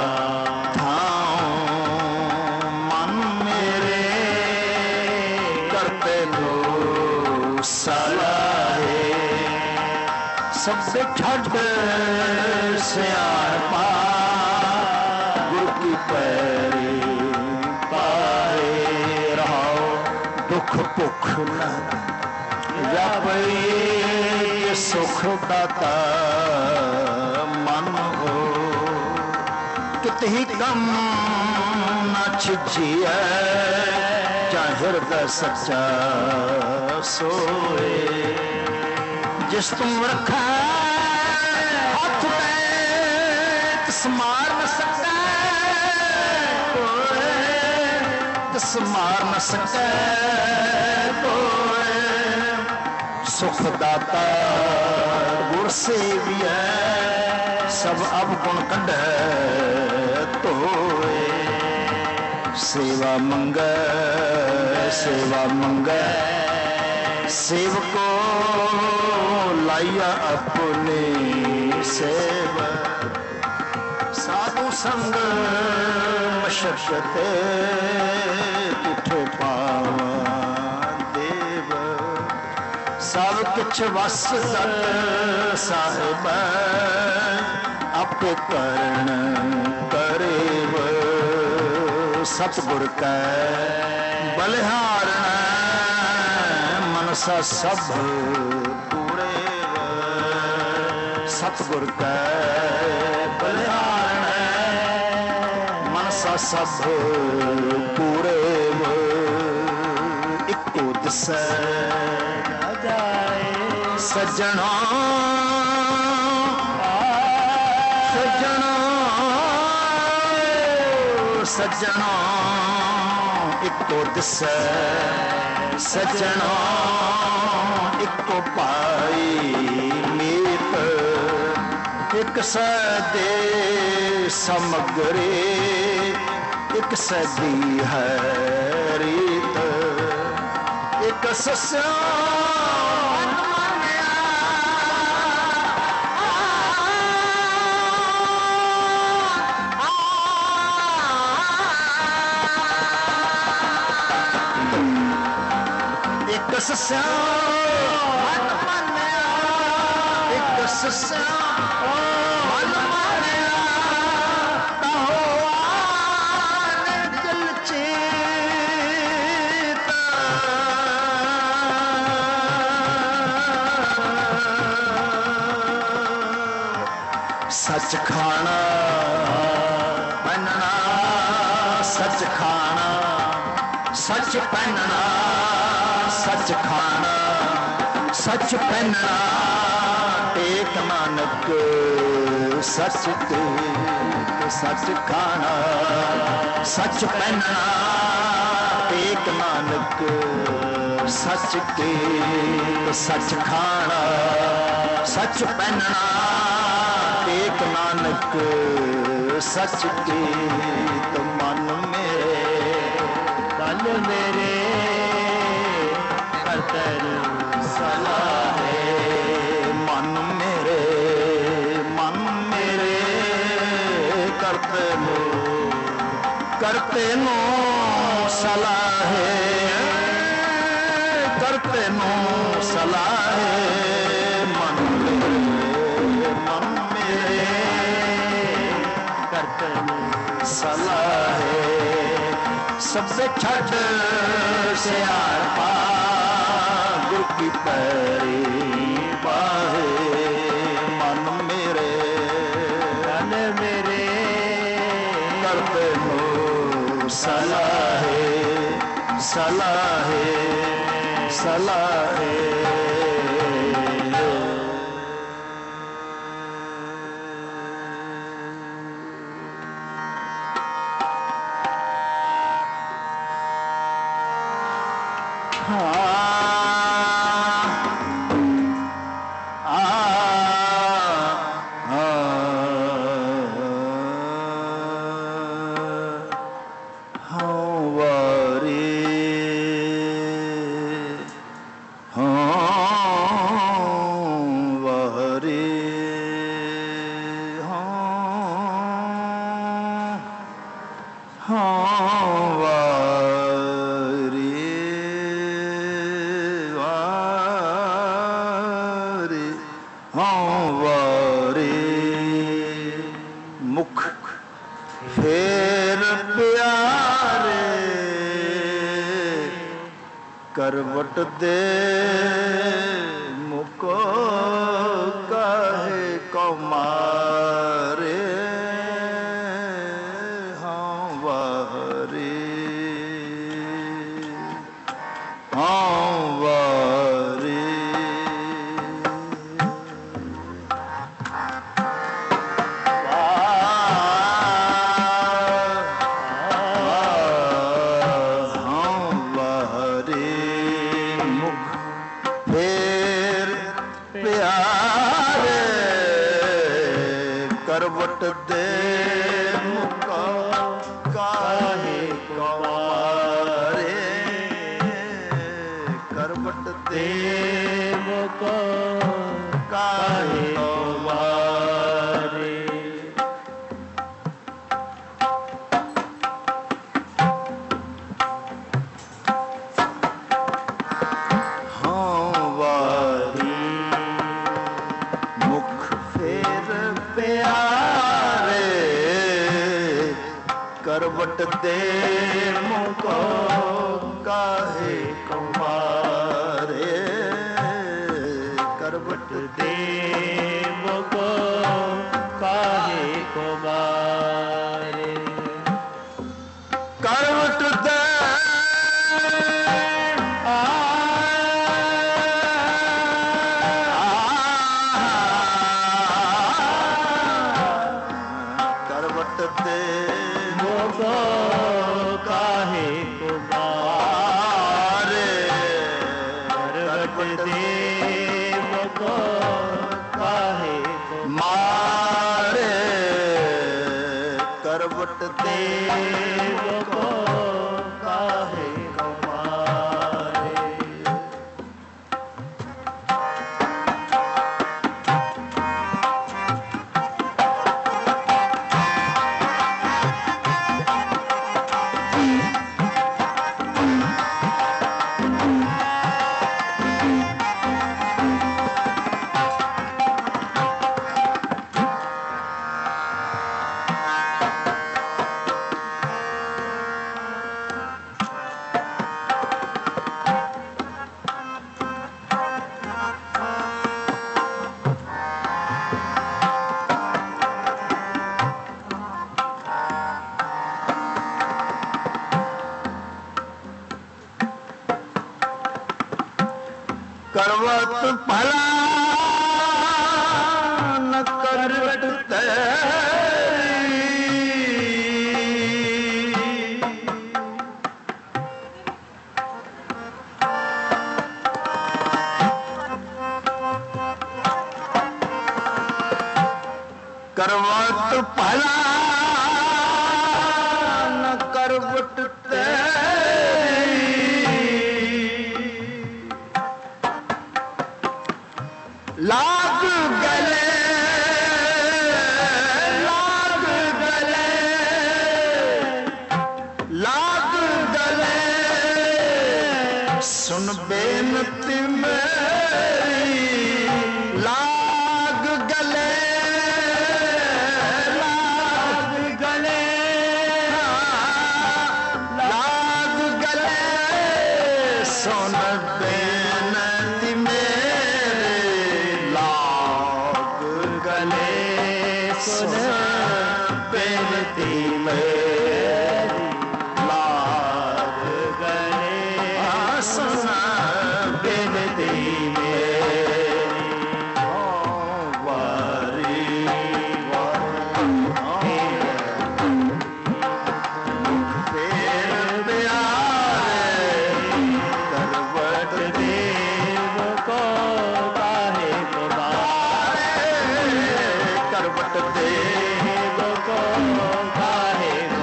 ਥਾਉ ਮਨ ਮੇਰੇ ਕਰਤੇ ਲੋ ਸਲਾਹੇ ਸਭ ਛੱਡ ਸਿਆਣਪਾ ਗੁਰ ਕੀ ਪੈਰੀ ਦੁੱਖ ਭੁੱਖ ਨਾ ਵਿਆਪੇ ਸੁਖ ਦਾਤਾ ਮਨ ਹੋ ਕਿਤੇ ਹੀ ਕਮ ਨਾ ਛਿਜੀਐ ਜਾਂ ਹਿਰਦੈ ਸੱਚਾ ਸੋਏ ਜਿਸ ਤੁਮ ਰੱਖੈ ਹੱਥ ਤੇ ਤਿਸ ਮਾਰ ਨ ਸਕੈ ਤਿਸ ਮਾਰ ਨ ਸਕੈ ਕੋਇ ਸੁਖ ਦਾਤਾ ਗੁਰ ਸੇਵੀਐ ਸਭ ਅਵਗੁਣ ਕੱਢੈ ਧੋਏ ਸੇਵਾ ਮੰਗੈ ਸੇਵਾ ਮੰਗੈ ਸੇਵਕੋ ਲਾਈਆ ਆਪਣੇ ਸੇਵ ਸਾਧੂ ਸੰਗ ਮਸ਼ਕਤੇ ਤੁਠੇ ਪਾਵਾਂ ਦੇਵ ਸਭ ਕੁਛ ਵਸ ਗਤ ਸਾਹਿਬ ਆਪੇ ਕਰਣ ਕਰੇਵ ਸਤਿਗੁਰ ਕੈ ਬਲਿਹਾਰਣ ਮਨਸਾ ਸਭ ਪੂਰੇਵ ਸਤਿਗੁਰ ਕੈ ਬਲਿਹਾਰਣ ਮਨਸਾ ਸਭ ਪੂਰੇਵ ਇੱਕੋ ਦਿਸੈ ਸੱਜਣਾ ਸੱਜਣਾ ਸੱਜਣਾ ਇੱਕੋ ਦਿਸੈ ਸੱਜਣਾ ਇੱਕੋ ਭਾਈ ਮੀਤ ਇੱਕ ਸਦੇ ਸਮਗਰੇ ਇੱਕ ਸਦੀ ਹੈ ਰੀਤ ਇੱਕ ਸੱਸਿਆ ਇੱਕ ਸੱਸਿਆ ਮਨ ਮੰਨਿਆ ਇੱਕ ਸੱਸਿਆ ਮਨ ਮੰਨਿਆ ਸੱਚ ਖਾਣਾ ਪਹਿਨਣਾ ਸੱਚ ਖਾਣਾ ਸੱਚ ਪਹਿਨਣਾ ਸੱਚ ਖਾਣਾ ਸੱਚ ਪਹਿਨਣਾ ਟੇਕ ਨਾਨਕ ਸੱਚ ਤੇ ਸੱਚ ਖਾਣਾ ਸੱਚ ਪਹਿਨਣਾ ਟੇਕ ਨਾਨਕ ਸੱਚ ਤੇ ਸੱਚ ਖਾਣਾ ਸੱਚ ਪਹਿਨਣਾ ਟੇਕ ਨਾਨਕ ਸੱਚ ਤੇ ਮਨ ਮੇਰੇ ਮਨ ਮੇਰੇ ਕਰਤਰ ਸਲਾਹੇ ਮਨ ਮੇਰੇ ਮਨ ਮੇਰੇ ਕਰਤੇ ਨੂੰ ਕਰਤੇ ਨੂੰ ਸਲਾਹੇ ਕਰਤੇ ਨੂੰ ਸਲਾਹੇ ਮਨ ਮੇਰੇ ਮਨ ਮੇਰੇ ਕਰਤੇ ਨੂੰ ਸਲਾਹੇ ਸਭੇ ਛੱਡ ਸਿਆਰਪਾ ਗੁਰ ਕੀ ਪੈਰੀ ਬਾਹੇ ਮਨ ਮੇਰੇ ਮਨ ਮੇਰੇ ਕਰਤੇ ਨੂੰ ਸਲਾਹੇ ਸਲਾਹੇ ਸਲਾਹੇ ਕਰਵਟ ਦੇ ਮੁਕੋ ਕਾਹੇ ਕੋ ਮਾਰੇ ਹਾਂ ਵਾਰੇ ਹਾਂ ਵਾਰੇ ਕਰਵਟ ਦੇ ਮੁਕਾ ਕਾਹੇ ਕੋ ਮਾਰੇ ਕਰਵਟ ਦੇ ਮੁਕਾ ਕਾਹੇ ਕੋ ਮਾਰੇ ਹਾਂ ਵਾਰੀ ਮੁਖ ਫੇਰ ਪਿਆਰੇ ਕਰਵਟ ਦੇ ਮੁਕੋ ਕਾਹੇ ਕੋ ਮਾਰੇ ਕਰਵਟ ਦੇ ਮੁਕੋ ਕਾਹੇ ਕੋ ਮਾਰੇ ਕਰਵਟ ਦੇ ਆ ते मोको काहे को मारे करवट दे मोको काहे को मारे करवट दे मोको काहे को मारे। करवट भला न करवट तेरी करवट भला न करवट तेरी लाग गले लाग गले लाग गले सुन बेनती मेरी लाग गले लाग गले लाग गले सुन बेनती मेरी लाग गले सुन बेनती मेरी लाग गले सुन बेनती मेरी वारी फेर प्यारे करवट दे मोको काहे को मारे करवट दे मोको काहे को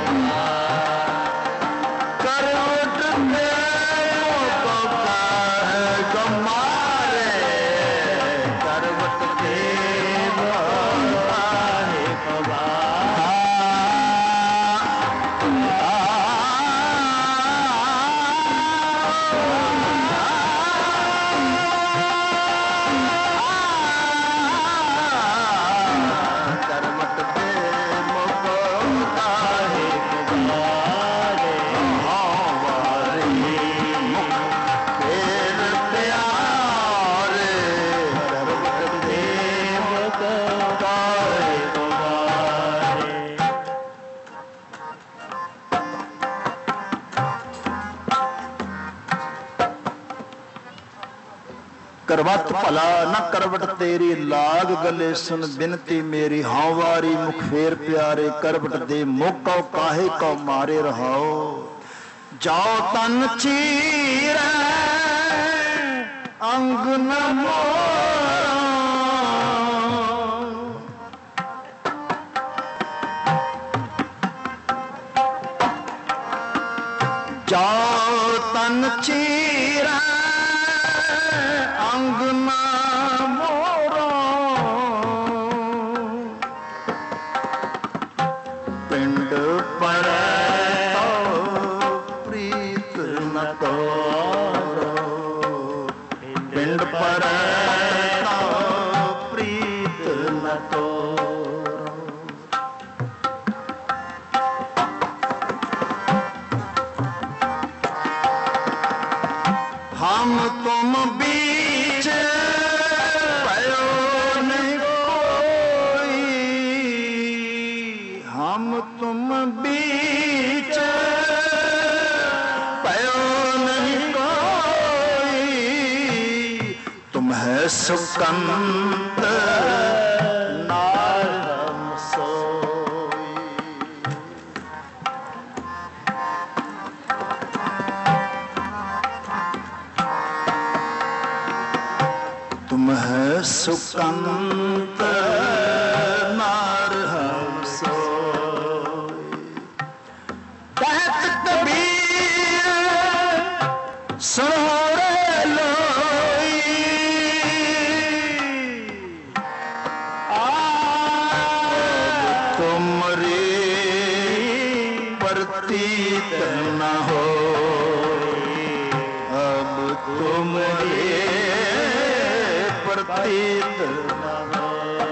करवट दे को काहे को मारे करवट दे काहे को मारे। करवट दे मोको काहे को मारे वारी फेर प्यारे करवट दे मोको काहे को मारे। करवट भला न करवट तेरी लाग गले सुन बिनती मेरी हाँ वारी मुख फेर प्यारे करवट दे मोको काहे को मारे रहाओ जाओ तन चीर अंग न मोरा जाओ तन चीर अंग न मोरा पिंड पर प्रीत न तोरो पिंड पर प्रीत न तोरो हम तुम बीच भयो नहीं कोई हम तुम बीच भयो नहीं कोई तुम है सुकंद नारम सोई सुकंत नार हम सोए। कहत कबीर सुनो रे लोई, तुमरी प्रतीत न हो, अब तुमरे प्रतीत न हो,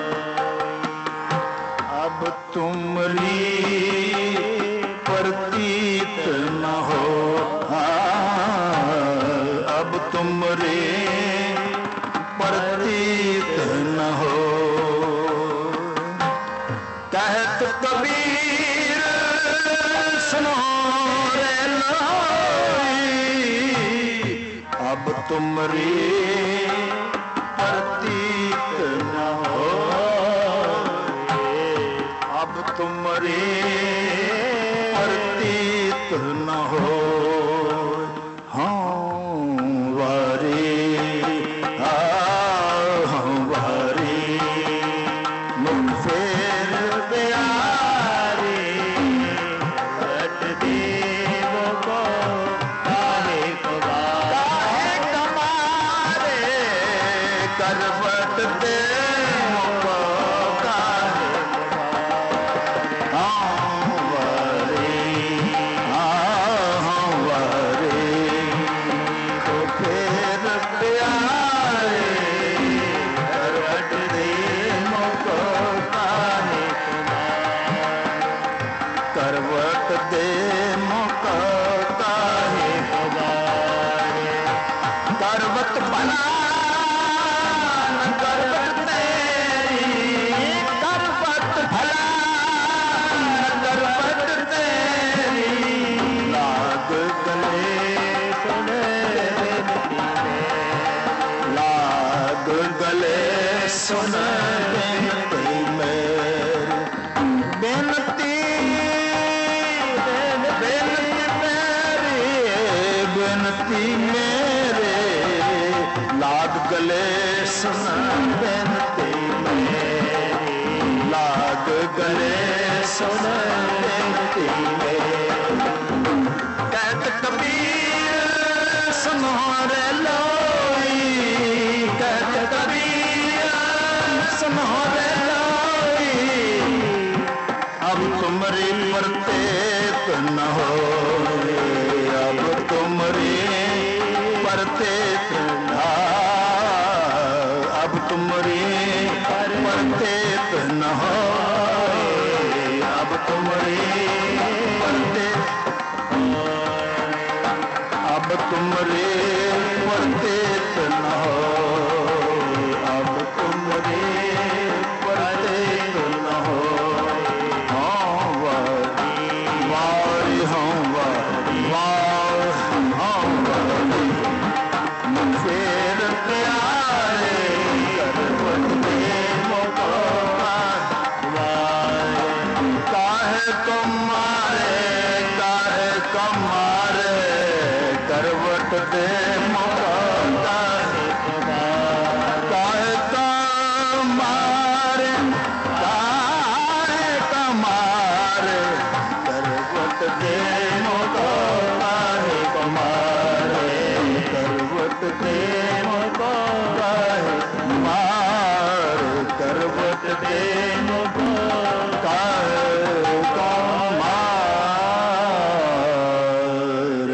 अब तुमरी प्रतीत न हो, अब तुमरे प्रतीत न हो। कहत कबीर सुनो रे लोई, अब तुमरी प्रतीत न हो, अब तुमरी प्रतीत न हो। हाँ वारी हाँ वारी मुख फेर प्यारी, कट देव को काहे को काहे कमारे, करवट दे मुको काहे हाँ वारी हाँ वारी को फेर प्यारे, करवट दे मुको काहे करवट दे मुको काहे करवट बना न करवट तेरी, करवट भला न करवट तेरी, लाग गले सुने लाग गले सुन बेनती मेरी, बेनती बेनती मेरी, बेनती मेरे, लाग गले सुन बेनती मेरी, लाग गले सुन बेनती मेरी। कहत कबीर सुनो रे लोई, कहत कबीर सुनो रे लोई, अब तुमरी प्रतीत न हो, अब तुमरी प्रतीत न, अब तुमरी प्रतीत न हो, अब तुमरी प्रतीत, अब तुमरी प्रतीत न हो, अब तुमरी प्रतीत न हो। हाँ वारी वारी हाँ वारी वार हाँ वारी फेर प्यारे, करवट दे मुको काहे कमारे, काहे कमारे, करवट दे मुको काहे काहे कमारे, काहे कमारे, करवट दे मुको काहे कमारे, करवट दे मुको काहे मारे, करवट दे मुको काहे कमारे।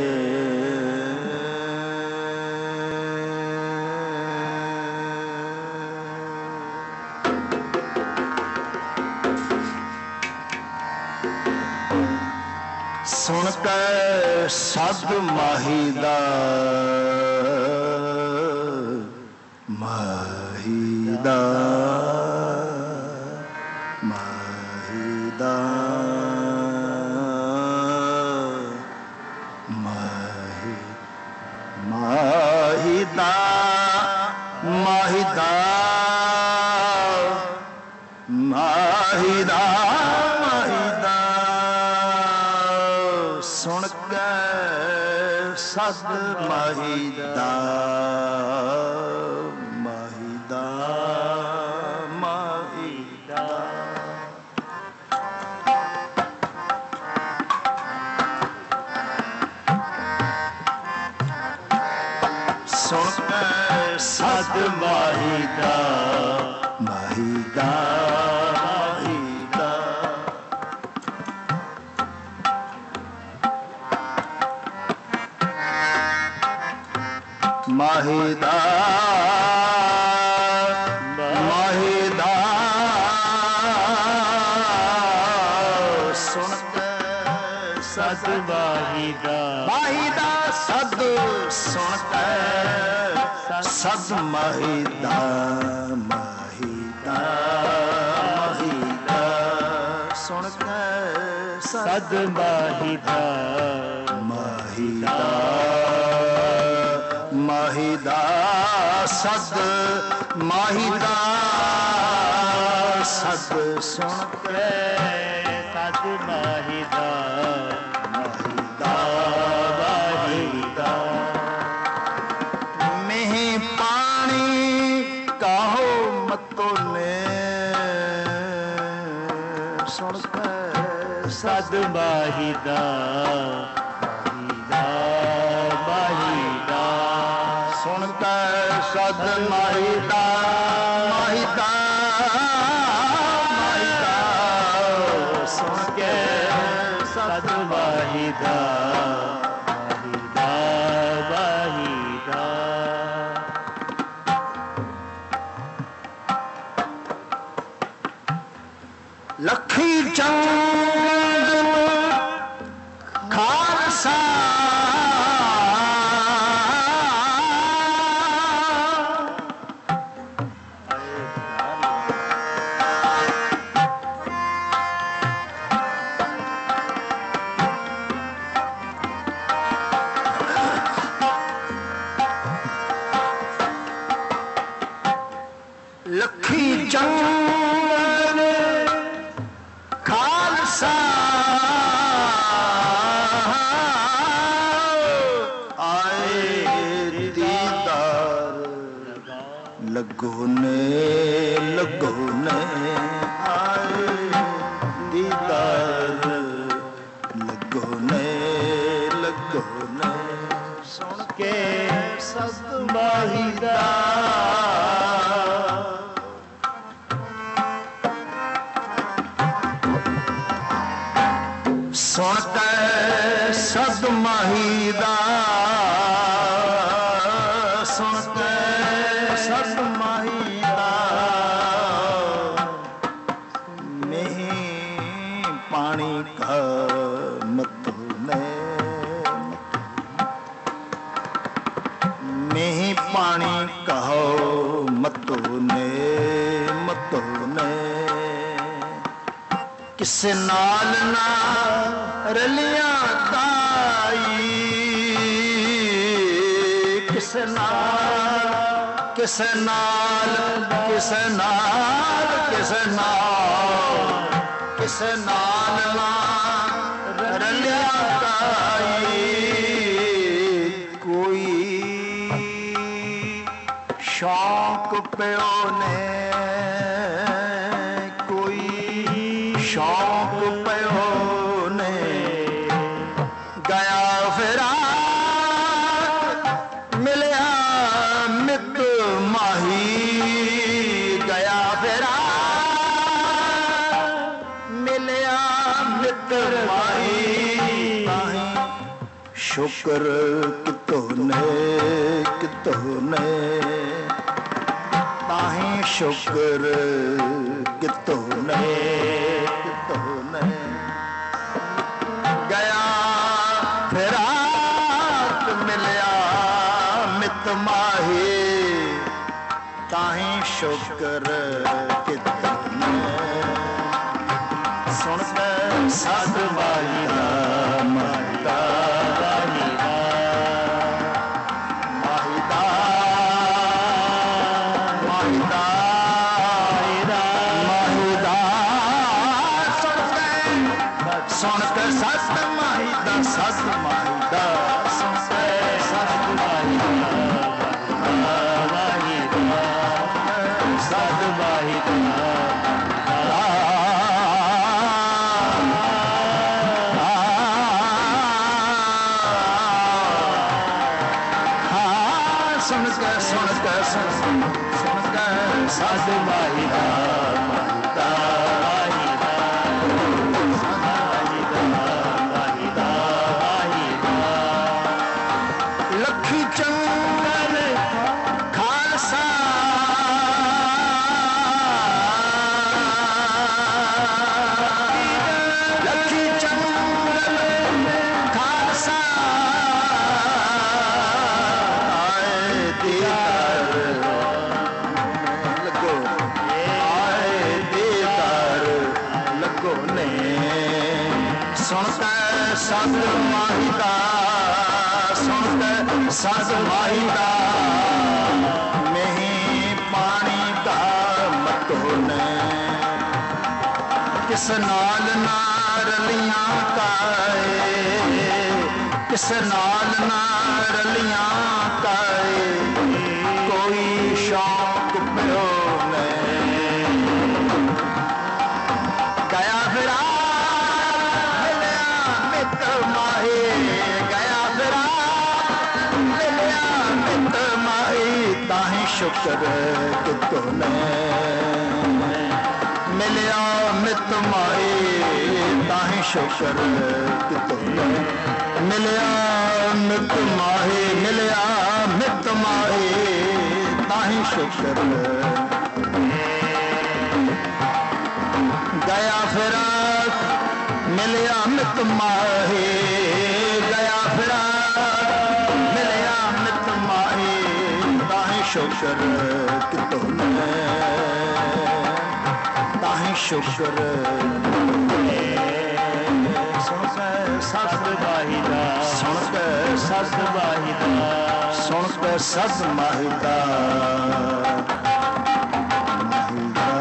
सुन के सद माहीदा माहीदा माहीदा माही माहीदा माहीदा माहीदा माहीदा सुन के सद माहीदा माहीदा ਮਾਹੀ ਦਾ ਮਾਹੀ ਦਾ ਮਾਹੀ ਦਾ ਮਾਹੀ ਦਾ ਮਾਹੀ ਦਾ ਸੁਣ ਕੇ ਸਤ ਮਾਹੀ ਦਾ ਮਾਹੀ ਦਾ ਸਦ ਸੁਣ ਕੇ ਸਦ ਮਾਹੀ ਦਾ ਮਾਹੀ ਦਾ ਮਾਹੀ ਦਾ ਸੁਣ ਕੇ ਸਦ ਮਾਹੀ ਦਾ ਮਾਹੀ ਦਾ ਮਾਹੀ ਦਾ ਸਦ ਮਾਹੀ ਦਾ ਸਦ ਸੁਣ ਕੇ ਸਦ ਮਾਹੀ ਦਾ ਮਾਹੀ ਦਾ ਮਾਹੀ ਦਾ ਮਹਿ ਪਾਣੀ ਕਾਹੋ ਮਤੋ ਨੇ ਸੁਣ ਕੇ ਸਦ ਮਾਹੀ ਦਾ ਮਾਹੀ ਦਾ ਸੁਣ ਕੇ ਸਦ ਮਾਹੀ ਦਾ ਮਾਹੀ ਦਾ ਮਾਹੀ ਦਾ ਸੁਣ ਕੇ ਸਦ ਮਾਹੀ ਦਾ ਮਾਹੀ ਦਾ ਮਾਹੀ ਦਾ ਲੱਖੀ ਚੰਦ ਖਾਲਸਾ ਲੱਖੀ ਚੰਦ ਖਾਲਸਾ ਆਏ ਦੀਦਾਰ ਲੱਗੋ ਨੇ ਲੱਗੋ ਨੇ ਆਏ ਦੀਦਾਰ ਲੱਗੋ ਨੇ ਲੱਗੋ ਨੇ ਸੁਣ ਕੇ ਸਤ ਮਾਹੀ ਦਾ ਸੁਣ ਕੇ ਸਦ ਮਾਹੀ ਦਾ ਸੁਣ ਕੇ ਸਦ ਮਾਹੀ ਦਾ ਮਹਿ ਪਾਣੀ ਕਾ ਮਤੁ ਨੇ ਮਹਿ ਪਾਣੀ ਕਹੋ ਮਤੁ ਨੇ ਮਤੁ ਨੇ ਕਿਸੇ ਨਾਲ ਨਾ ਰਲਿਆ ਤਾਈ ਕਿਸੇ ਨਾਲ ਕਿਸੇ ਨਾਲ ਕਿਸੇ ਨਾਲ ਕਿਸੇ ਨਾਲ ਕਿਸੇ ਨਾਲ ਨਾ ਰਲਿਆ ਤਾਈ ਕੋਈ ਸ਼ੌਕ ਪਿਓ ਨੇ ਸ਼ੌਕ ਪਿਓ ਨੇ ਗਿਆ ਫਿਰਾ ਮਿਲਿਆ ਮਿੱਤ ਮਾਹੀ ਗਿਆ ਫਿਰਾ ਮਿਲਿਆ ਮਿੱਤਰ ਮਾਹੀ ਤਾਹੀਂ ਸ਼ੁਕਰ ਕਿਤੋਂ ਨੇ ਕਿਤੋਂ ਨੇ ਤਾਹੀਂ ਸ਼ੁਕਰ ਕਿਤੋਂ ਨੇ ਕਿਤੋਂ ਨੇ ਗਿਆ ਫਿਰਾਕ ਮਿਲਿਆ ਮਿੱਤ ਮਾਹੀ ਤਾਹੀਂ ਸ਼ੁਕਰ ਕਿਤੋਂ ਨੇ ਸੁਣ ਕੇ ਸਦ ਮਾਹੀ ਦਾ ਮਾਹੀ ਦਾ ਮਾਹੀ ਦਾ ਮਾਹੀ ਦਾ ਮਾਹੀ ਦਾ ਮਾਹੀ ਦਾ ਸੁਣ ਕੇ ਸਤ ਮਾਹੀ ਦਾ ਸਤ ਮਾਹੀ ਦਾ ਸੁਣ ਕੇ ਸਤ ਮਾਹੀ ਦਾ ਮਾਹੀ ਦਾ ਸਤ ਮਾਹੀ ਦਾ ਸੁਣ ਕੇ ਸੁਣ ਕੇ ਸੁਣ ਸਦ ਮਾਹੀਦਾ ਮਾਹੀਦਾ ਮਾਹੀਦਾ ਮਾਹੀਦਾ ਮਾਹੀਦਾ ਲੱਖੀ ਚੰਗਲ ਖਾਲਸਾ ਲੱਖੀ ਚੰਗਲ ਖਾਲਸਾ ਆਏ ਦੀਦਾਰ ਲੱਗੋ ਆਏ ਦੀਦਾਰ ਲੱਗੋ ਨੇ ਸੁਣਦਾ ਸਤ ਮਾਹੀਦਾ ਸੁਣਦਾ ਸਤ ਮਾਹੀਦਾ ਮਹੀਂ ਪਾਣੀ ਦਾ ਮਤੋ ਨੇ ਕਿਸ ਨਾਲ ਨਾ ਰਲੀਆਂ ਕਾਏ ਕਿਸ ਨਾਲ ਨਾ ਰਲੀਆਂ ਕਾਏ ਕੋਈ ਸ਼ੌਕ ਪਿਓ ਨੇ ਗਿਆ ਫਿਰਾ ਮਿਲਿਆ ਮਿੱਤ ਮਾਹੀ ਗਿਆ ਫਿਰਾ ਮਿਲਿਆ ਮਿੱਤ ਮਾਹੀ ਤਾਹੀਂ ਸ਼ੁਕਰ ਕਿਤੋਂ ਨੇ ਮਿਲਿਆ ਮਿੱਤ ਮਾਹੀ ਤਾਹੀਂ ਸ਼ੁਕਰ ਕਿਤੋਂ ਨੇ ਮਿਲਿਆ ਮਿੱਤ ਮਾਹੀ ਮਿਲਿਆ ਮਿੱਤ ਮਾਹੀ ਤਾਹੀਂ ਸ਼ੁਕਰ ਗਿਆ ਫਿਰਾ ਮਿਲਿਆ ਮਿੱਤ ਮਾਹੀ ਗਿਆ ਫਿਰਾ ਮਿਲਿਆ ਮਿੱਤ ਮਾਹੀ ਤਾਹੀਂ ਸ਼ੁਕਰ ਕਿਤੋਂ ਨੇ ਤਾਹੀਂ ਸ਼ੁਕਰ ਸੁਣ ਕੇ ਸਤ ਮਾਹੀਦਾ ਸੁਣ ਕੇ ਸਦ ਮਾਹੀਦਾ ਸੁਣ ਕੇ ਸਤ ਮਾਹੀਦਾ ਮਾਹੀਦਾ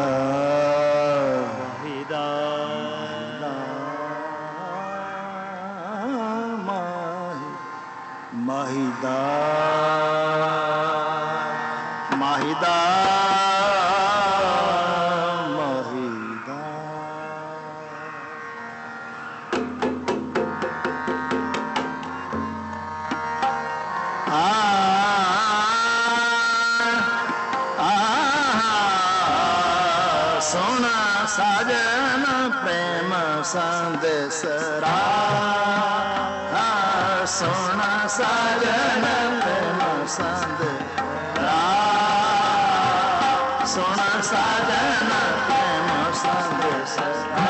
ਮਾਹੀਦਾ ਮਾਹੀਦਾ ਮਾਹੀਦਾ ਆ ਆ ਸੋਹਣਾ ਸਾਜਨ ਪ੍ਰੇਮ ਸੰਦੇਸਰਾ ਸੋਹਣਾ ਸਾਜਨ ਪ੍ਰੇਮ ਸੰਦੇਸਰਾ ਸੋਹਣਾ ਸਾਜਨ ਪ੍ਰੇਮ ਸੰਦੇਸਰਾ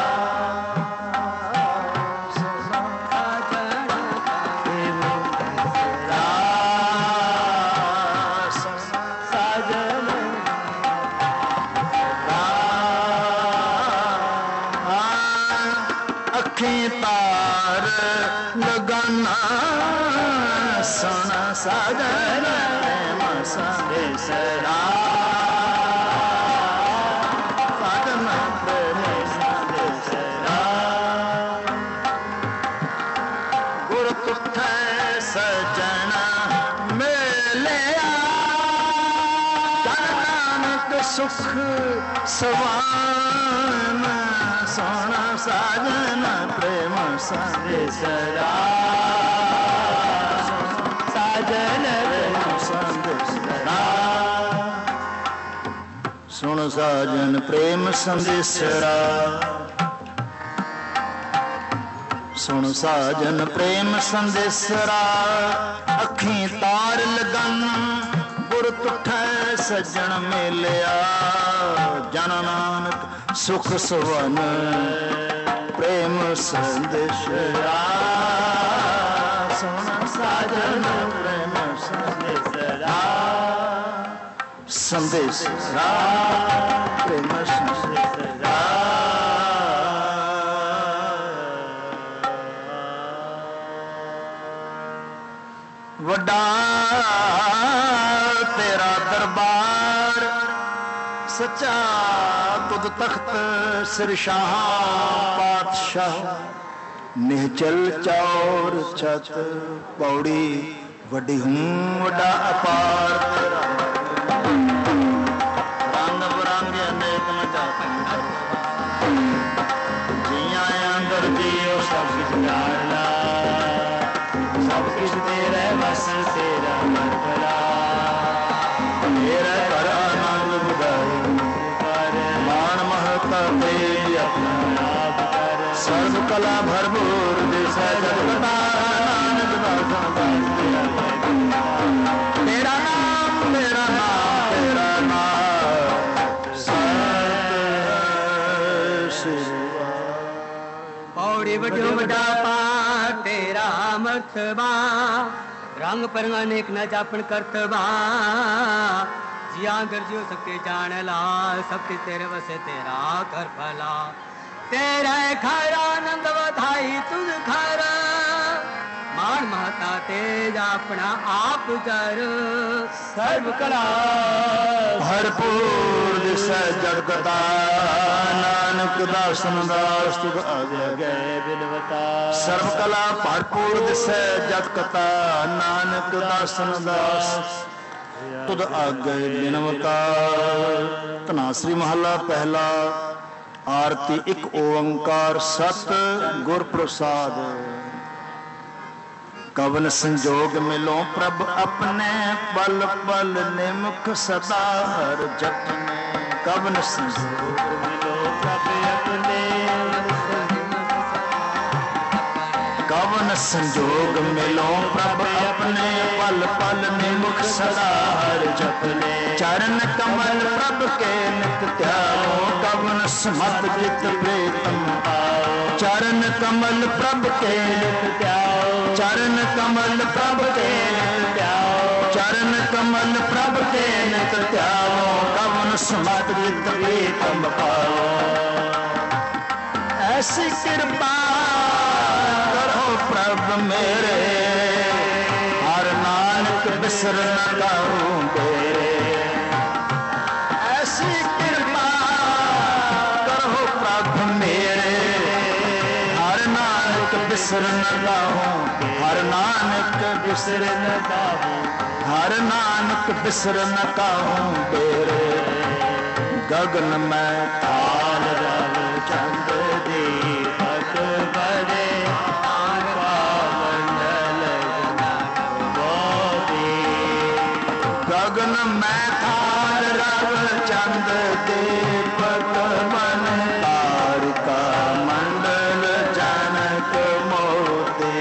ਅੱਖੀਂ ਤਾਰ ਲਗਾਨਾ ਸੋਹਣਾ ਸਾਜਨ ਪ੍ਰੇਮ ਸੰਦੇਸਰਾ ਸਾਜਨ ਪ੍ਰੇਮ ਸੰਦੇਸਰਾ ਗੁਰ ਤੁਠੈ ਸਜਣ ਮਿਲਿਆ ਜਨ ਨਾਨਕ ਸੁਖ ਸਵਾਨ ਸੋਹਣਾ ਸਾਜਨ ਪ੍ਰੇਮ ਸੰਦੇਸਰਾ ਸਾਜਨ ਪ੍ਰੇਮ ਸੰਦੇਸਰਾ ਸੁਣ ਸਾਜਨ ਪ੍ਰੇਮ ਸੰਦੇਸਰਾ ਸੁਣ ਸਾਜਨ ਪ੍ਰੇਮ ਸੰਦੇਸਰਾ ਅੱਖੀਂ ਤਾਰ ਲਗਨ ਗੁਰ ਤੁਠੈ ਸੱਜਣ ਮਿਲਿਆ ਜਨ ਨਾਨਕ ਸੁਖ ਸਵਨ ਪ੍ਰੇਮ ਸੰਦੇਸਰਾ ਸੁਣ ਸਾਜਨ ਪ੍ਰੇਮ ਸੰਦੇਸਰਾ ਸੰਦੇਸਰਾ ਪ੍ਰੇਮ ਸੰਦੇਸਰਾ ਵੱਡਾ ਤੇਰਾ ਦਰਬਾਰ ਸੱਚਾ ਤੁਧ ਤਖਤ ਸਿਰ ਸ਼ਾਹ ਪਾਤਸ਼ਾਹ ਨਿਹਚਲ ਚੌਰ ਛਤ ਪੌੜੀ ਵੱਡੀ ਹੂੰ ਵੱਡਾ ਅਪਾਰ ਰੰਗ ਬਰੰਗ ਅਨੇਕ ਮਜਾਤ ਜੀਆਂ ਅੰਦਰ ਜੀਓ ਸਭ ਕੁਝ ਜਾਣਦਾ ਸਭ ਕੁਝ ਤੇਰੇ ਵਸ ਤੇਰਾ ਮਰਪਲਾ ਤੇਰਾ ਕਰ ਆਨੰਦ ਬੁਧਾਈ ਕਲਾ ਭਰਪੂਰ ਦਿਸੈ ਜਗਤਾ ਨਾਨਕ ਦਾਸ ਤੇਰਾ ਨਾਮ ਤੇਰਾ ਨਾਮ ਤੇਰਾ ਨਾਮ ਸਤਿ ਸ੍ਰੀ ਪੌੜੀ ਵੱਡੋ ਵੱਡਾ ਪਾਠ ਤੇਰਾ ਮਰਤਬਾ ਰੰਗ ਪਰੰਗ ਅਨੇਕ ਨ ਜਾਪਣ ਕਰਤਬਾ जिया गर्जियो सबके जान ला सबके तेरे वसे तेरा कर भला तेरा खरा आनंद बधाई तुझ खरा मान महता तेज अपना आप जर सर्व कला भरपूर दिसै जगता नानक दासन दास तुग आगे बिनवता सर्व कला भरपूर दिसै जगता नानक दासन दास तुद आगे बिनवता। धनासरी महला पहला। आरती एक ओंकार सत गुर प्रसाद। कवन संजोग मिलो प्रभ अपने पल पल निमुख सदा हर जपने कवन संजोग मिलो प्रभ अपने कवन संजोग मिलो प्रभ अपने पल पल निमुख सदा हर जपने चरण कमल प्रभ के नित त्यागो कवन समत जित प्रीतम पाओ चरण कमल प्रभ के नित त्यागो चरण कमल प्रभ के नित त्यागो चरण कमल प्रभ के नित त्यागो कवन समत जित प्रीतम पाओ ऐसी कृपा प्रभ मेरे हर नानक बिसर न गाऊं तेरे ऐसी कृपा करो प्रभ मेरे हर नानक बिसर न गाऊं हर नानक बिसर न गाऊं हर नानक बिसर न गाऊं तेरे गगन में ताल रव चंद दीपक बड़े गगन में थार रव चंद दीपक मन तारिका मंडल जनक मोती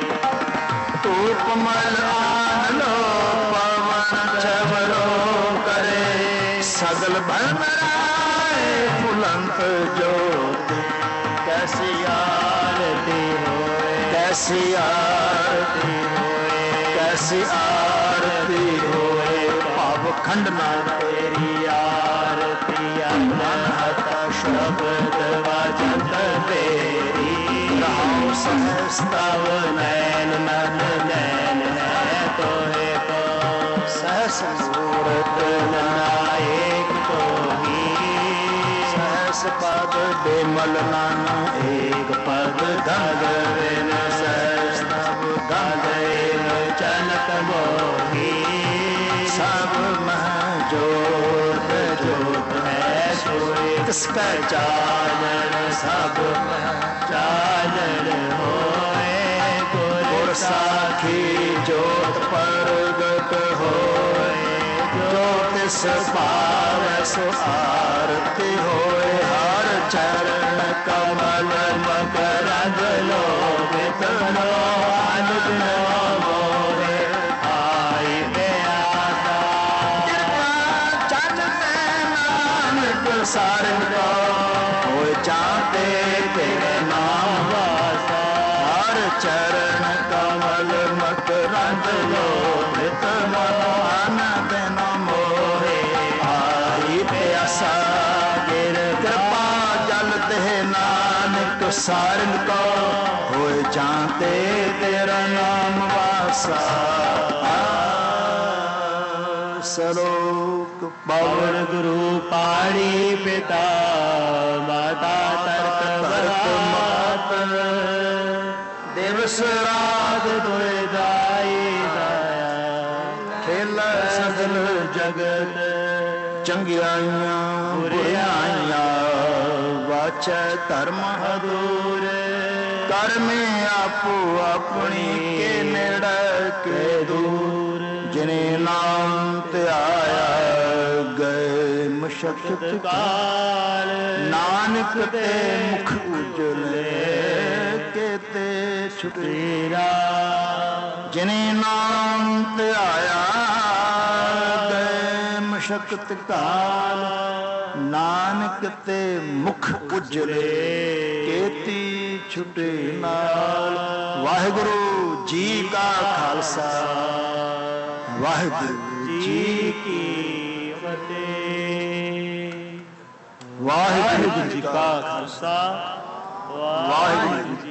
धूपमल आन लो पवन छवरो करे सगल भरमराए फुलंत ज्योति कैसी आरती होए कैसी आरती होए कैसी आरती होए खंड में तेरी आरती अनहत शब्द वचन तेरी राम सहस्तव नैन नन नैन है तोहे तो सहस मूरत नायक तो ही सहस पद बेमल नन एक पद गंग बिन सहस्तव गंग चनक मोही सब मह जोत जोत है सोए किसका चानन सब मह चानन होए गुर साखी जोत परगट होए ज्योतिष पावै सो आरती होए हर चरण कमल मकरंद लोभित लो अनुदिन मोहे सारन को होए चाहते तेरे नाम वासा हर चरण कमल मकरंद लोभित मनो आनंद न मोहे आई प्यासा गिर कृपा जल दे नानक सारन को होए चाहते तेरा नाम वासा सरोक पवन गुरु पाणी पिता माता तर्क मात दिवस रात दुए दाई दाया खेल सगल जगत चंगियाइयां बुराइयां वाचै धर्म हदूर कर्मे आपो अपनी के नेड़ के दूर जिने नाम त्याया गए मुशक्कत काल नानक ते मुख उजले ਛੁਟੇਰਾ ਜਿਨੇ ਨਾਮ ਧਿਆਇਆ ਗਏ ਮਸ਼ਕਤ ਕਾਲ ਨਾਨਕ ਤੇ ਮੁਖ ਉਜਲੇ ਕੇਤੀ ਛੁਟੇ ਨਾਲ। ਵਾਹਿਗੁਰੂ ਜੀ ਕਾ ਖਾਲਸਾ ਵਾਹਿਗੁਰੂ ਜੀ ਕੀ ਫਤਿਹ। ਵਾਹਿਗੁਰੂ ਜੀ ਕਾ ਖਾਲਸਾ ਵਾਹਿਗੁਰੂ ਜੀ